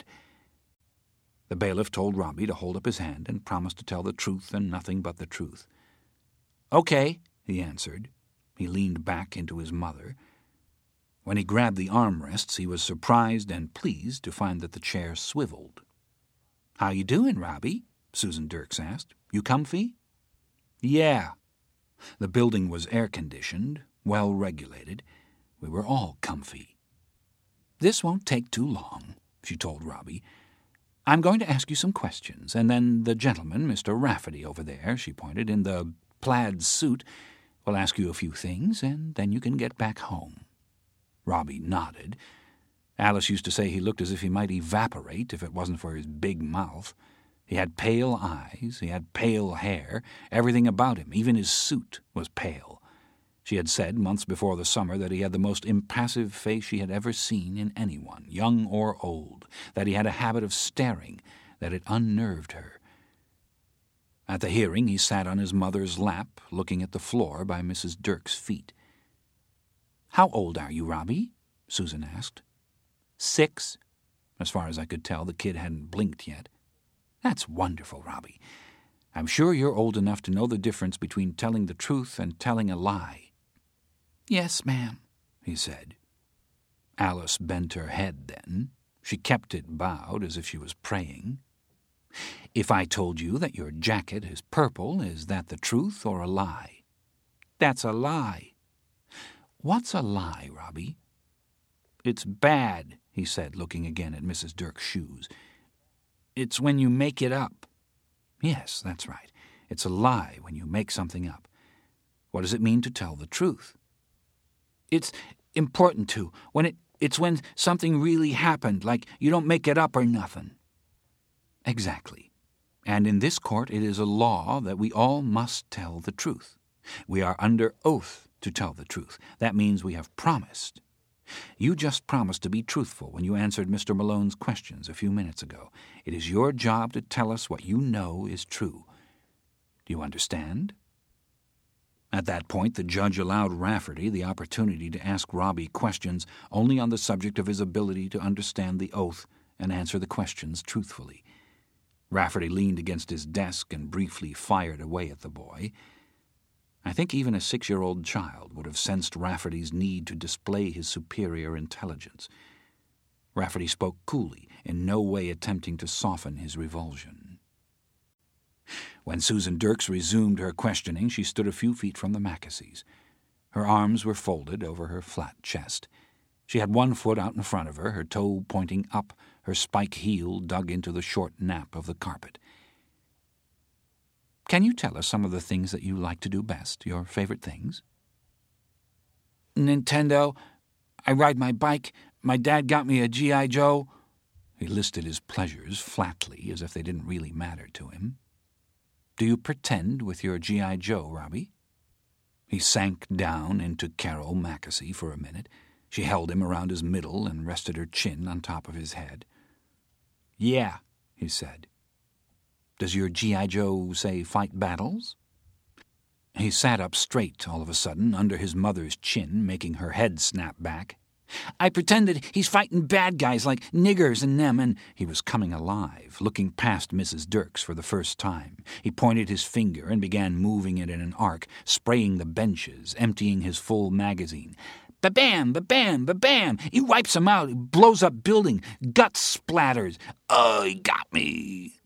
The bailiff told Robbie to hold up his hand and promise to tell the truth and nothing but the truth. "Okay," he answered. He leaned back into his mother. When he grabbed the armrests, he was surprised and pleased to find that the chair swiveled. "How you doing, Robbie?" Susan Dirks asked. "You comfy?" "Yeah." The building was air-conditioned, well-regulated. We were all comfy. "This won't take too long," she told Robbie. "I'm going to ask you some questions, and then the gentleman, Mister Rafferty over there," she pointed, "in the plaid suit, will ask you a few things, and then you can get back home." Robbie nodded. Alice used to say he looked as if he might evaporate if it wasn't for his big mouth. He had pale eyes, he had pale hair, everything about him, even his suit, was pale. She had said months before the summer that he had the most impassive face she had ever seen in anyone, young or old, that he had a habit of staring, that it unnerved her. At the hearing he sat on his mother's lap, looking at the floor by Missus Dirks' feet. "How old are you, Robbie?" Susan asked. "Six." As far as I could tell, the kid hadn't blinked yet. "That's wonderful, Robbie. I'm sure you're old enough to know the difference between telling the truth and telling a lie." "Yes, ma'am," he said. Alice bent her head then. She kept it bowed as if she was praying. "If I told you that your jacket is purple, is that the truth or a lie?" "That's a lie." "What's a lie, Robbie?" "It's bad," he said, looking again at Missus Dirks' shoes. "It's when you make it up." "Yes, that's right. It's a lie when you make something up. What does it mean to tell the truth?" "It's important to. When it, it's when something really happened, like you don't make it up or nothing." "Exactly. And in this court it is a law that we all must tell the truth. We are under oath to tell the truth. That means we have promised. You just promised to be truthful when you answered Mister Malone's questions a few minutes ago. It is your job to tell us what you know is true. Do you understand?" At that point, the judge allowed Rafferty the opportunity to ask Robbie questions only on the subject of his ability to understand the oath and answer the questions truthfully. Rafferty leaned against his desk and briefly fired away at the boy. I think even a six-year-old child would have sensed Rafferty's need to display his superior intelligence. Rafferty spoke coolly, in no way attempting to soften his revulsion. When Susan Dirks resumed her questioning, she stood a few feet from the Mackesys. Her arms were folded over her flat chest. She had one foot out in front of her, her toe pointing up, her spike heel dug into the short nap of the carpet. "Can you tell us some of the things that you like to do best, your favorite things?" "Nintendo. I ride my bike. My dad got me a G I Joe." He listed his pleasures flatly, as if they didn't really matter to him. "Do you pretend with your G I Joe, Robbie?" He sank down into Carol Mackesy for a minute. She held him around his middle and rested her chin on top of his head. "Yeah," he said. "Does your G I. Joe say fight battles?" He sat up straight all of a sudden under his mother's chin, making her head snap back. "I pretended he's fighting bad guys like niggers and them, and—" He was coming alive, looking past Missus Dirks for the first time. He pointed his finger and began moving it in an arc, spraying the benches, emptying his full magazine. Ba-bam, ba-bam, ba-bam! He wipes 'em out, he blows up building, guts splatters. Oh, he got me!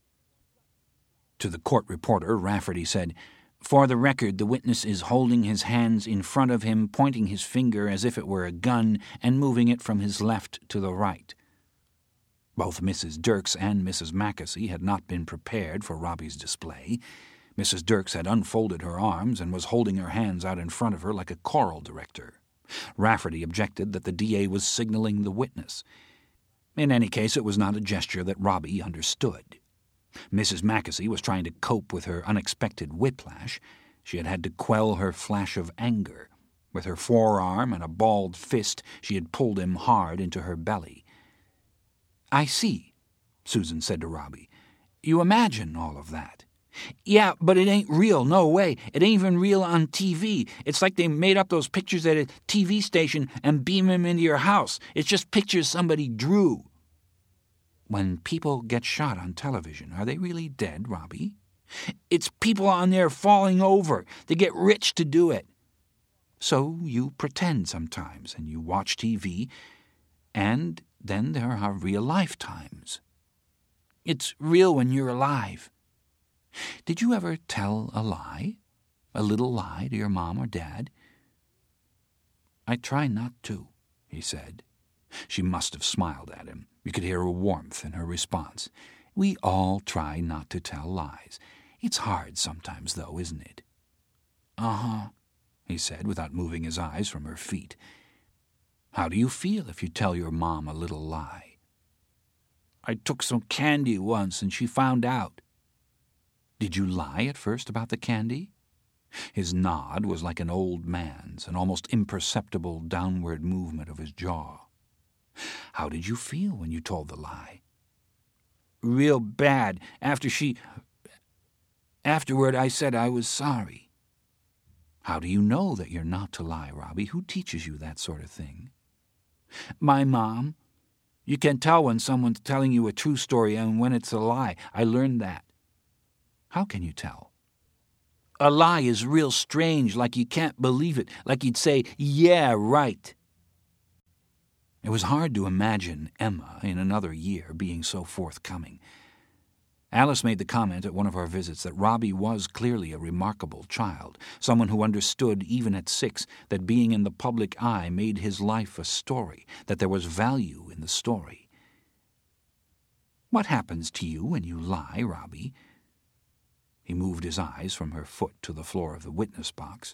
To the court reporter, Rafferty said, "For the record, the witness is holding his hands in front of him, pointing his finger as if it were a gun, and moving it from his left to the right." Both Missus Dirks and Missus Mackesy had not been prepared for Robbie's display. Missus Dirks had unfolded her arms and was holding her hands out in front of her like a choral director. Rafferty objected that the D A was signaling the witness. In any case, it was not a gesture that Robbie understood. Missus Mackesy was trying to cope with her unexpected whiplash. She had had to quell her flash of anger. With her forearm and a balled fist, she had pulled him hard into her belly. "I see," Susan said to Robbie. "You imagine all of that." "Yeah, but it ain't real, no way. It ain't even real on T V. It's like they made up those pictures at a T V station and beam them into your house. It's just pictures somebody drew." "When people get shot on television, are they really dead, Robbie?" "It's people on there falling over. They get rich to do it." "So you pretend sometimes, and you watch T V, and then there are real-life times." "It's real when you're alive." "Did you ever tell a lie? A little lie to your mom or dad?" "I try not to," he said. She must have smiled at him. You could hear a warmth in her response. "We all try not to tell lies. It's hard sometimes, though, isn't it?" "Uh-huh," he said, without moving his eyes from her feet. "How do you feel if you tell your mom a little lie?" "I took some candy once, and she found out." "Did you lie at first about the candy?" His nod was like an old man's, an almost imperceptible downward movement of his jaw. "How did you feel when you told the lie?" "Real bad. After she... Afterward, I said I was sorry." "How do you know that you're not to lie, Robbie? Who teaches you that sort of thing?" "My mom. You can tell when someone's telling you a true story and when it's a lie. I learned that." "How can you tell?" "A lie is real strange, like you can't believe it, like you'd say, 'Yeah, right.'" It was hard to imagine Emma in another year being so forthcoming. Alice made the comment at one of our visits that Robbie was clearly a remarkable child, someone who understood, even at six, that being in the public eye made his life a story, that there was value in the story. "What happens to you when you lie, Robbie?" He moved his eyes from her foot to the floor of the witness box.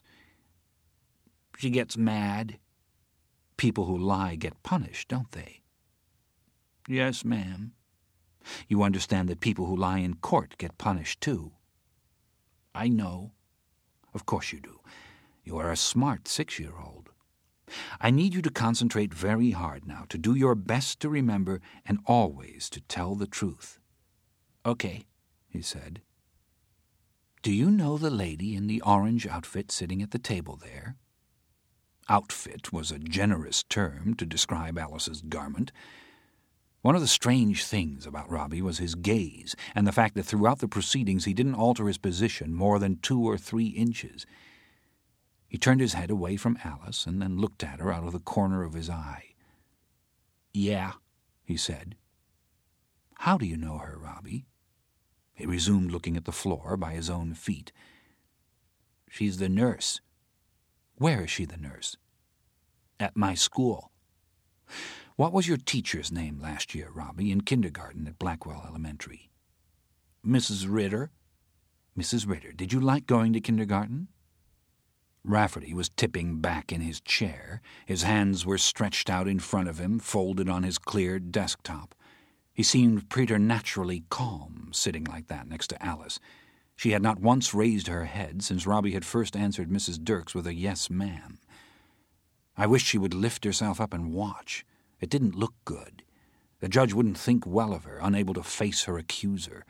"She gets mad." "People who lie get punished, don't they?" "Yes, ma'am." "You understand that people who lie in court get punished, too?" "I know." "Of course you do. You are a smart six-year-old. I need you to concentrate very hard now, to do your best to remember and always to tell the truth." "Okay," he said. "Do you know the lady in the orange outfit sitting at the table there?" Outfit was a generous term to describe Alice's garment. One of the strange things about Robbie was his gaze, and the fact that throughout the proceedings he didn't alter his position more than two or three inches. He turned his head away from Alice and then looked at her out of the corner of his eye. "Yeah," he said. "How do you know her, Robbie?" He resumed looking at the floor by his own feet. "She's the nurse." "Where is she the nurse?" "At my school." "What was your teacher's name last year, Robbie, in kindergarten at Blackwell Elementary?" "Missus Ritter." "Missus Ritter. Did you like going to kindergarten?" Rafferty was tipping back in his chair. His hands were stretched out in front of him, folded on his cleared desktop. He seemed preternaturally calm, sitting like that next to Alice. She had not once raised her head since Robbie had first answered Missus Dirks with a "yes, ma'am." I wished she would lift herself up and watch. It didn't look good. The judge wouldn't think well of her, unable to face her accuser.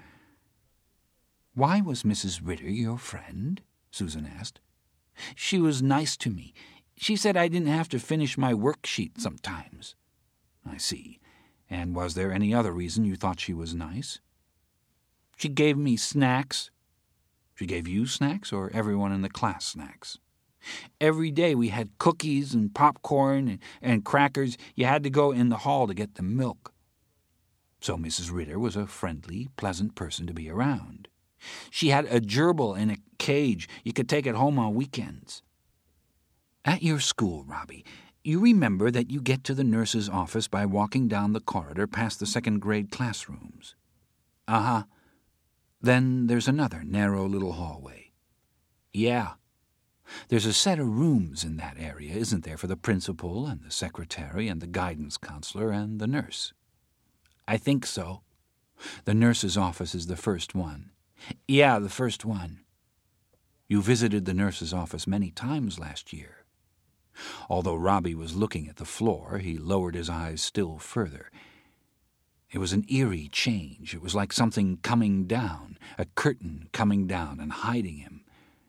"Why was Missus Ritter your friend?" Susan asked. "She was nice to me. She said I didn't have to finish my worksheet sometimes." "I see. And was there any other reason you thought she was nice?" "She gave me snacks." "She gave you snacks, or everyone in the class snacks?" "Every day we had cookies and popcorn and, and crackers. You had to go in the hall to get the milk." So Missus Ritter was a friendly, pleasant person to be around. "She had a gerbil in a cage. You could take it home on weekends." "At your school, Robbie, you remember that you get to the nurse's office by walking down the corridor past the second-grade classrooms?" "Uh-huh." "Then there's another narrow little hallway." "Yeah." "There's a set of rooms in that area, isn't there, for the principal and the secretary and the guidance counselor and the nurse?" "I think so." "The nurse's office is the first one." "Yeah, the first one." "You visited the nurse's office many times last year." Although Robbie was looking at the floor, he lowered his eyes still further. It was an eerie change. It was like something coming down, a curtain coming down and hiding him.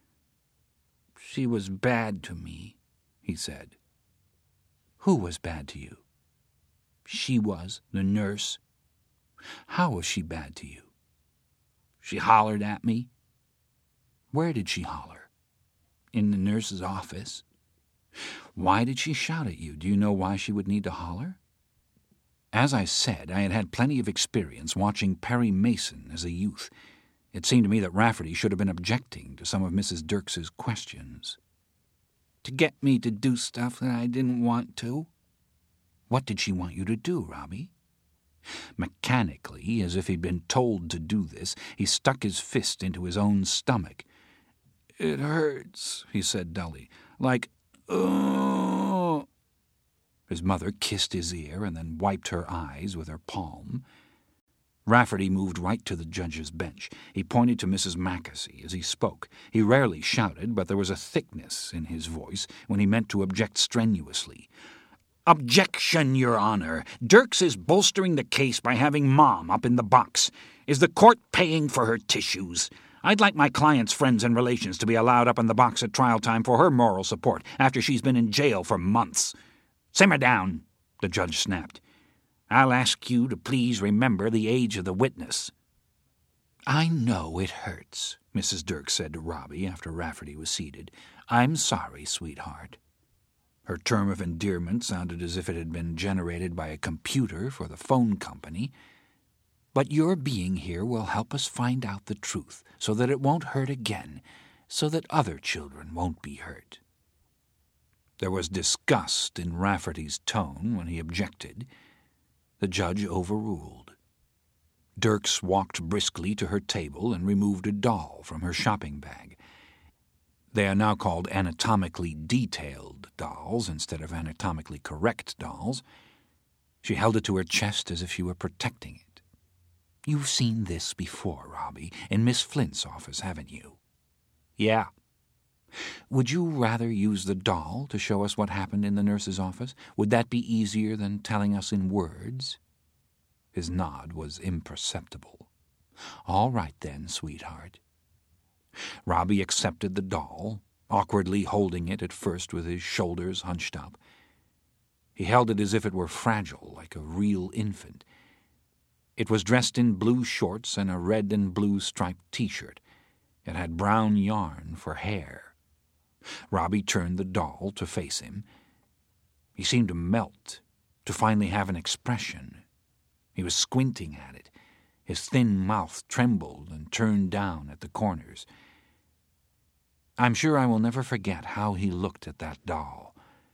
"She was bad to me," he said. "Who was bad to you?" "She was, the nurse." "How was she bad to you?" "She hollered at me." "Where did she holler?" "In the nurse's office." "Why did she shout at you? Do you know why she would need to holler?" As I said, I had had plenty of experience watching Perry Mason as a youth. It seemed to me that Rafferty should have been objecting to some of Missus Dirks's questions. "To get me to do stuff that I didn't want to." "What did she want you to do, Robbie?" Mechanically, as if he'd been told to do this, he stuck his fist into his own stomach. "It hurts," he said dully, "like, oh." His mother kissed his ear and then wiped her eyes with her palm. Rafferty moved right to the judge's bench. He pointed to Missus Mackesy as he spoke. He rarely shouted, but there was a thickness in his voice when he meant to object strenuously. "Objection, Your Honor. Dirks is bolstering the case by having Mom up in the box. Is the court paying for her tissues? I'd like my client's friends and relations to be allowed up in the box at trial time for her moral support after she's been in jail for months." "Simmer down," the judge snapped. "I'll ask you to please remember the age of the witness." "I know it hurts," Missus Dirks said to Robbie after Rafferty was seated. "I'm sorry, sweetheart." Her term of endearment sounded as if it had been generated by a computer for the phone company. "But your being here will help us find out the truth, so that it won't hurt again, so that other children won't be hurt." There was disgust in Rafferty's tone when he objected. The judge overruled. Dirks walked briskly to her table and removed a doll from her shopping bag. They are now called anatomically detailed dolls instead of anatomically correct dolls. She held it to her chest as if she were protecting it. "You've seen this before, Robbie, in Miss Flint's office, haven't you?" "Yeah." "Would you rather use the doll to show us what happened in the nurse's office? Would that be easier than telling us in words?" His nod was imperceptible. "All right then, sweetheart." Robbie accepted the doll, awkwardly holding it at first with his shoulders hunched up. He held it as if it were fragile, like a real infant. It was dressed in blue shorts and a red and blue striped T-shirt. It had brown yarn for hair. Robbie turned the doll to face him. He seemed to melt, to finally have an expression. He was squinting at it. His thin mouth trembled and turned down at the corners. I'm sure I will never forget how he looked at that doll.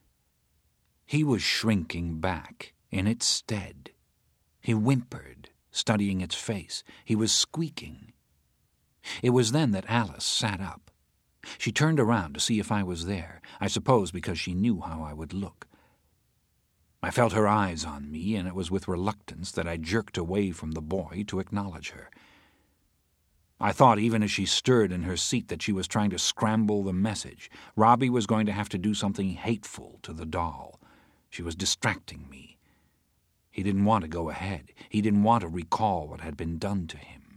He was shrinking back in its stead. He whimpered, studying its face. He was squeaking. It was then that Alice sat up. She turned around to see if I was there, I suppose because she knew how I would look. I felt her eyes on me, and it was with reluctance that I jerked away from the boy to acknowledge her. I thought, even as she stirred in her seat, that she was trying to scramble the message. Robbie was going to have to do something hateful to the doll. She was distracting me. He didn't want to go ahead. He didn't want to recall what had been done to him.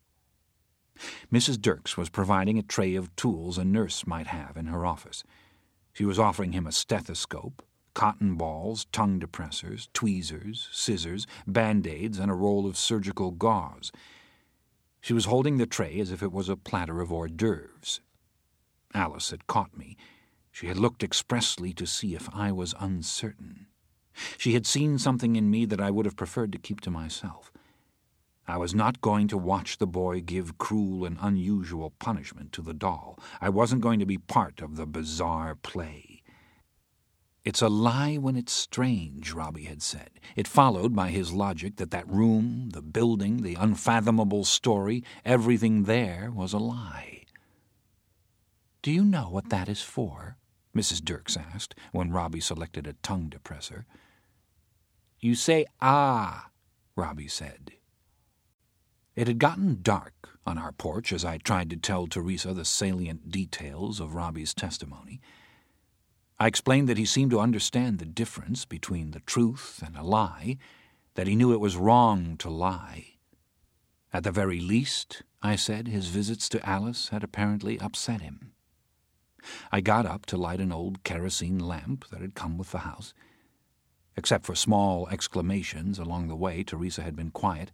Missus Dirks was providing a tray of tools a nurse might have in her office. She was offering him a stethoscope, cotton balls, tongue depressors, tweezers, scissors, Band-Aids, and a roll of surgical gauze. She was holding the tray as if it was a platter of hors d'oeuvres. Alice had caught me. She had looked expressly to see if I was uncertain. She had seen something in me that I would have preferred to keep to myself. I was not going to watch the boy give cruel and unusual punishment to the doll. I wasn't going to be part of the bizarre play. "It's a lie when it's strange," Robbie had said. It followed by his logic that that room, the building, the unfathomable story, everything there was a lie. "Do you know what that is for?" Missus Dirks asked, when Robbie selected a tongue depressor. "You say, ah," Robbie said. It had gotten dark on our porch as I tried to tell Teresa the salient details of Robbie's testimony. I explained that he seemed to understand the difference between the truth and a lie, that he knew it was wrong to lie. At the very least, I said, his visits to Alice had apparently upset him. I got up to light an old kerosene lamp that had come with the house. Except for small exclamations along the way, Teresa had been quiet.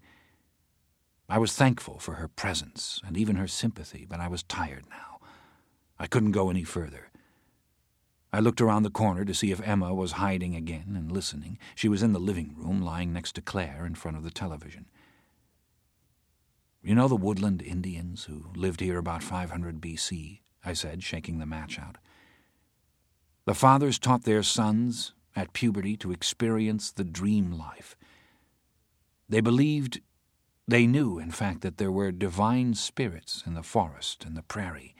I was thankful for her presence and even her sympathy, but I was tired now. I couldn't go any further. I looked around the corner to see if Emma was hiding again and listening. She was in the living room, lying next to Claire in front of the television. "You know the Woodland Indians who lived here about five hundred B C, I said, shaking the match out. "The fathers taught their sons at puberty to experience the dream life. They believed, they knew, in fact, that there were divine spirits in the forest and the prairie.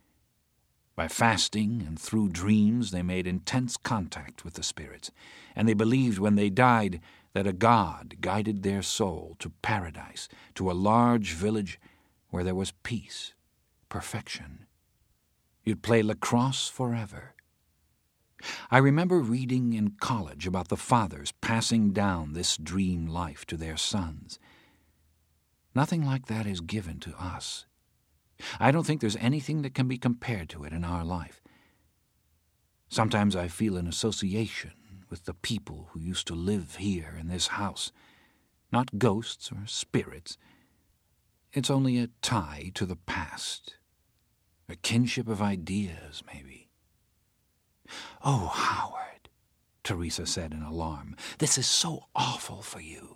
By fasting and through dreams they made intense contact with the spirits, and they believed when they died that a god guided their soul to paradise, to a large village where there was peace, perfection. You'd play lacrosse forever. I remember reading in college about the fathers passing down this dream life to their sons. Nothing like that is given to us. I don't think there's anything that can be compared to it in our life. Sometimes I feel an association with the people who used to live here in this house. Not ghosts or spirits. It's only a tie to the past. A kinship of ideas, maybe. "Oh, Howard," Teresa said in alarm, "this is so awful for you."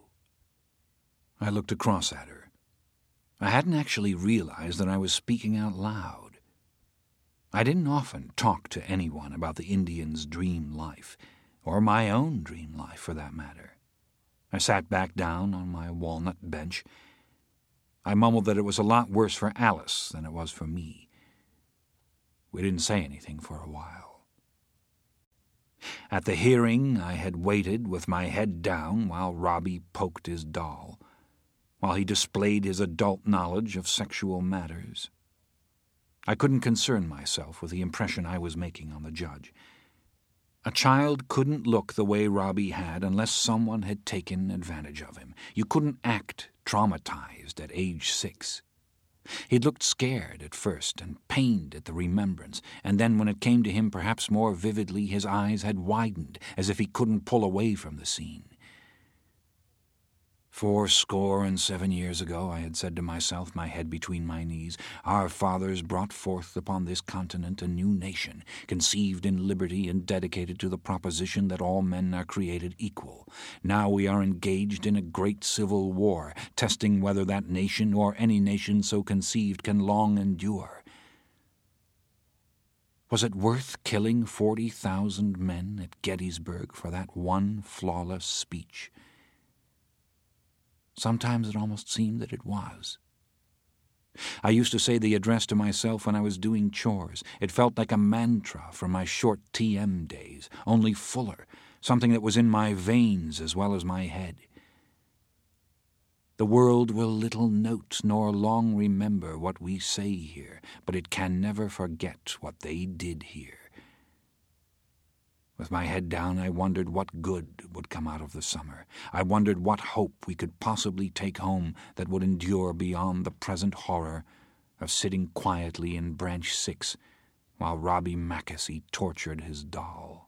I looked across at her. I hadn't actually realized that I was speaking out loud. I didn't often talk to anyone about the Indians' dream life, or my own dream life, for that matter. I sat back down on my walnut bench. I mumbled that it was a lot worse for Alice than it was for me. We didn't say anything for a while. At the hearing, I had waited with my head down while Robbie poked his doll, while he displayed his adult knowledge of sexual matters. I couldn't concern myself with the impression I was making on the judge. A child couldn't look the way Robbie had unless someone had taken advantage of him. You couldn't act traumatized at age six. He'd looked scared at first and pained at the remembrance, and then when it came to him perhaps more vividly, his eyes had widened as if he couldn't pull away from the scene. Four score and seven years ago, I had said to myself, my head between my knees, our fathers brought forth upon this continent a new nation, conceived in liberty and dedicated to the proposition that all men are created equal. Now we are engaged in a great civil war, testing whether that nation or any nation so conceived can long endure. Was it worth killing forty thousand men at Gettysburg for that one flawless speech? Sometimes it almost seemed that it was. I used to say the address to myself when I was doing chores. It felt like a mantra from my short T M days, only fuller, something that was in my veins as well as my head. The world will little note nor long remember what we say here, but it can never forget what they did here. With my head down, I wondered what good would come out of the summer. I wondered what hope we could possibly take home that would endure beyond the present horror of sitting quietly in Branch Six while Robbie Mackesy tortured his doll.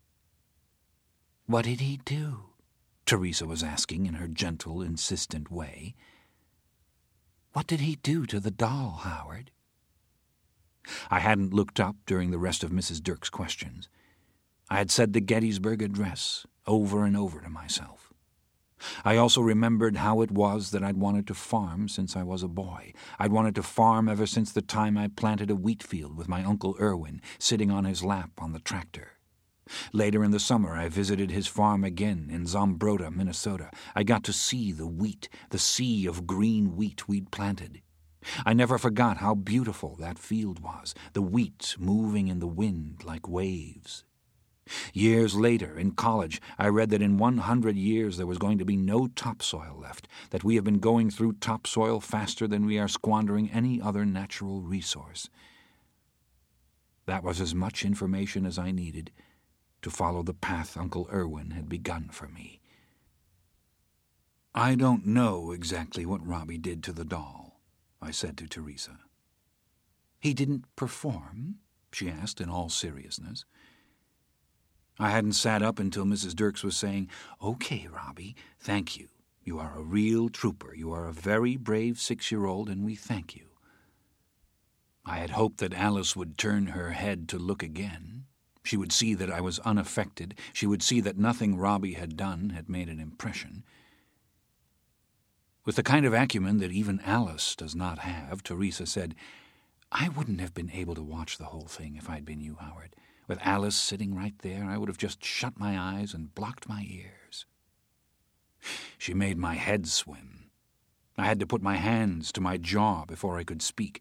"What did he do?" Teresa was asking in her gentle, insistent way. "What did he do to the doll, Howard?" I hadn't looked up during the rest of Missus Dirk's questions. I had said the Gettysburg Address over and over to myself. I also remembered how it was that I'd wanted to farm since I was a boy. I'd wanted to farm ever since the time I planted a wheat field with my Uncle Irwin, sitting on his lap on the tractor. Later in the summer, I visited his farm again in Zombrota, Minnesota. I got to see the wheat, the sea of green wheat we'd planted. I never forgot how beautiful that field was, the wheat moving in the wind like waves. Years later, in college, I read that in one hundred years there was going to be no topsoil left, that we have been going through topsoil faster than we are squandering any other natural resource. That was as much information as I needed to follow the path Uncle Irwin had begun for me. "I don't know exactly what Robbie did to the doll," I said to Teresa. "He didn't perform?" she asked in all seriousness. I hadn't sat up until Missus Dirks was saying, "Okay, Robbie, thank you. You are a real trooper. You are a very brave six-year-old, and we thank you." I had hoped that Alice would turn her head to look again. She would see that I was unaffected. She would see that nothing Robbie had done had made an impression. With the kind of acumen that even Alice does not have, Teresa said, "I wouldn't have been able to watch the whole thing if I'd been you, Howard. With Alice sitting right there, I would have just shut my eyes and blocked my ears." She made my head swim. I had to put my hands to my jaw before I could speak.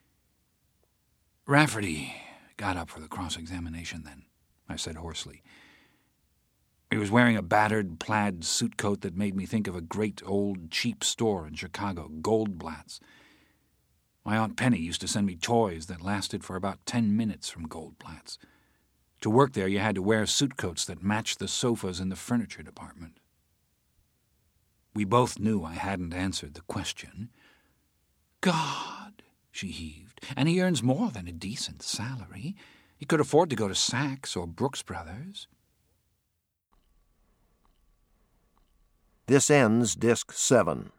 "Rafferty got up for the cross-examination then," I said hoarsely. "He was wearing a battered plaid suit coat that made me think of a great old cheap store in Chicago, Goldblatt's. My Aunt Penny used to send me toys that lasted for about ten minutes from Goldblatt's. To work there, you had to wear suit coats that matched the sofas in the furniture department." We both knew I hadn't answered the question. "God," she heaved, "and he earns more than a decent salary. He could afford to go to Saks or Brooks Brothers." This ends Disc seven.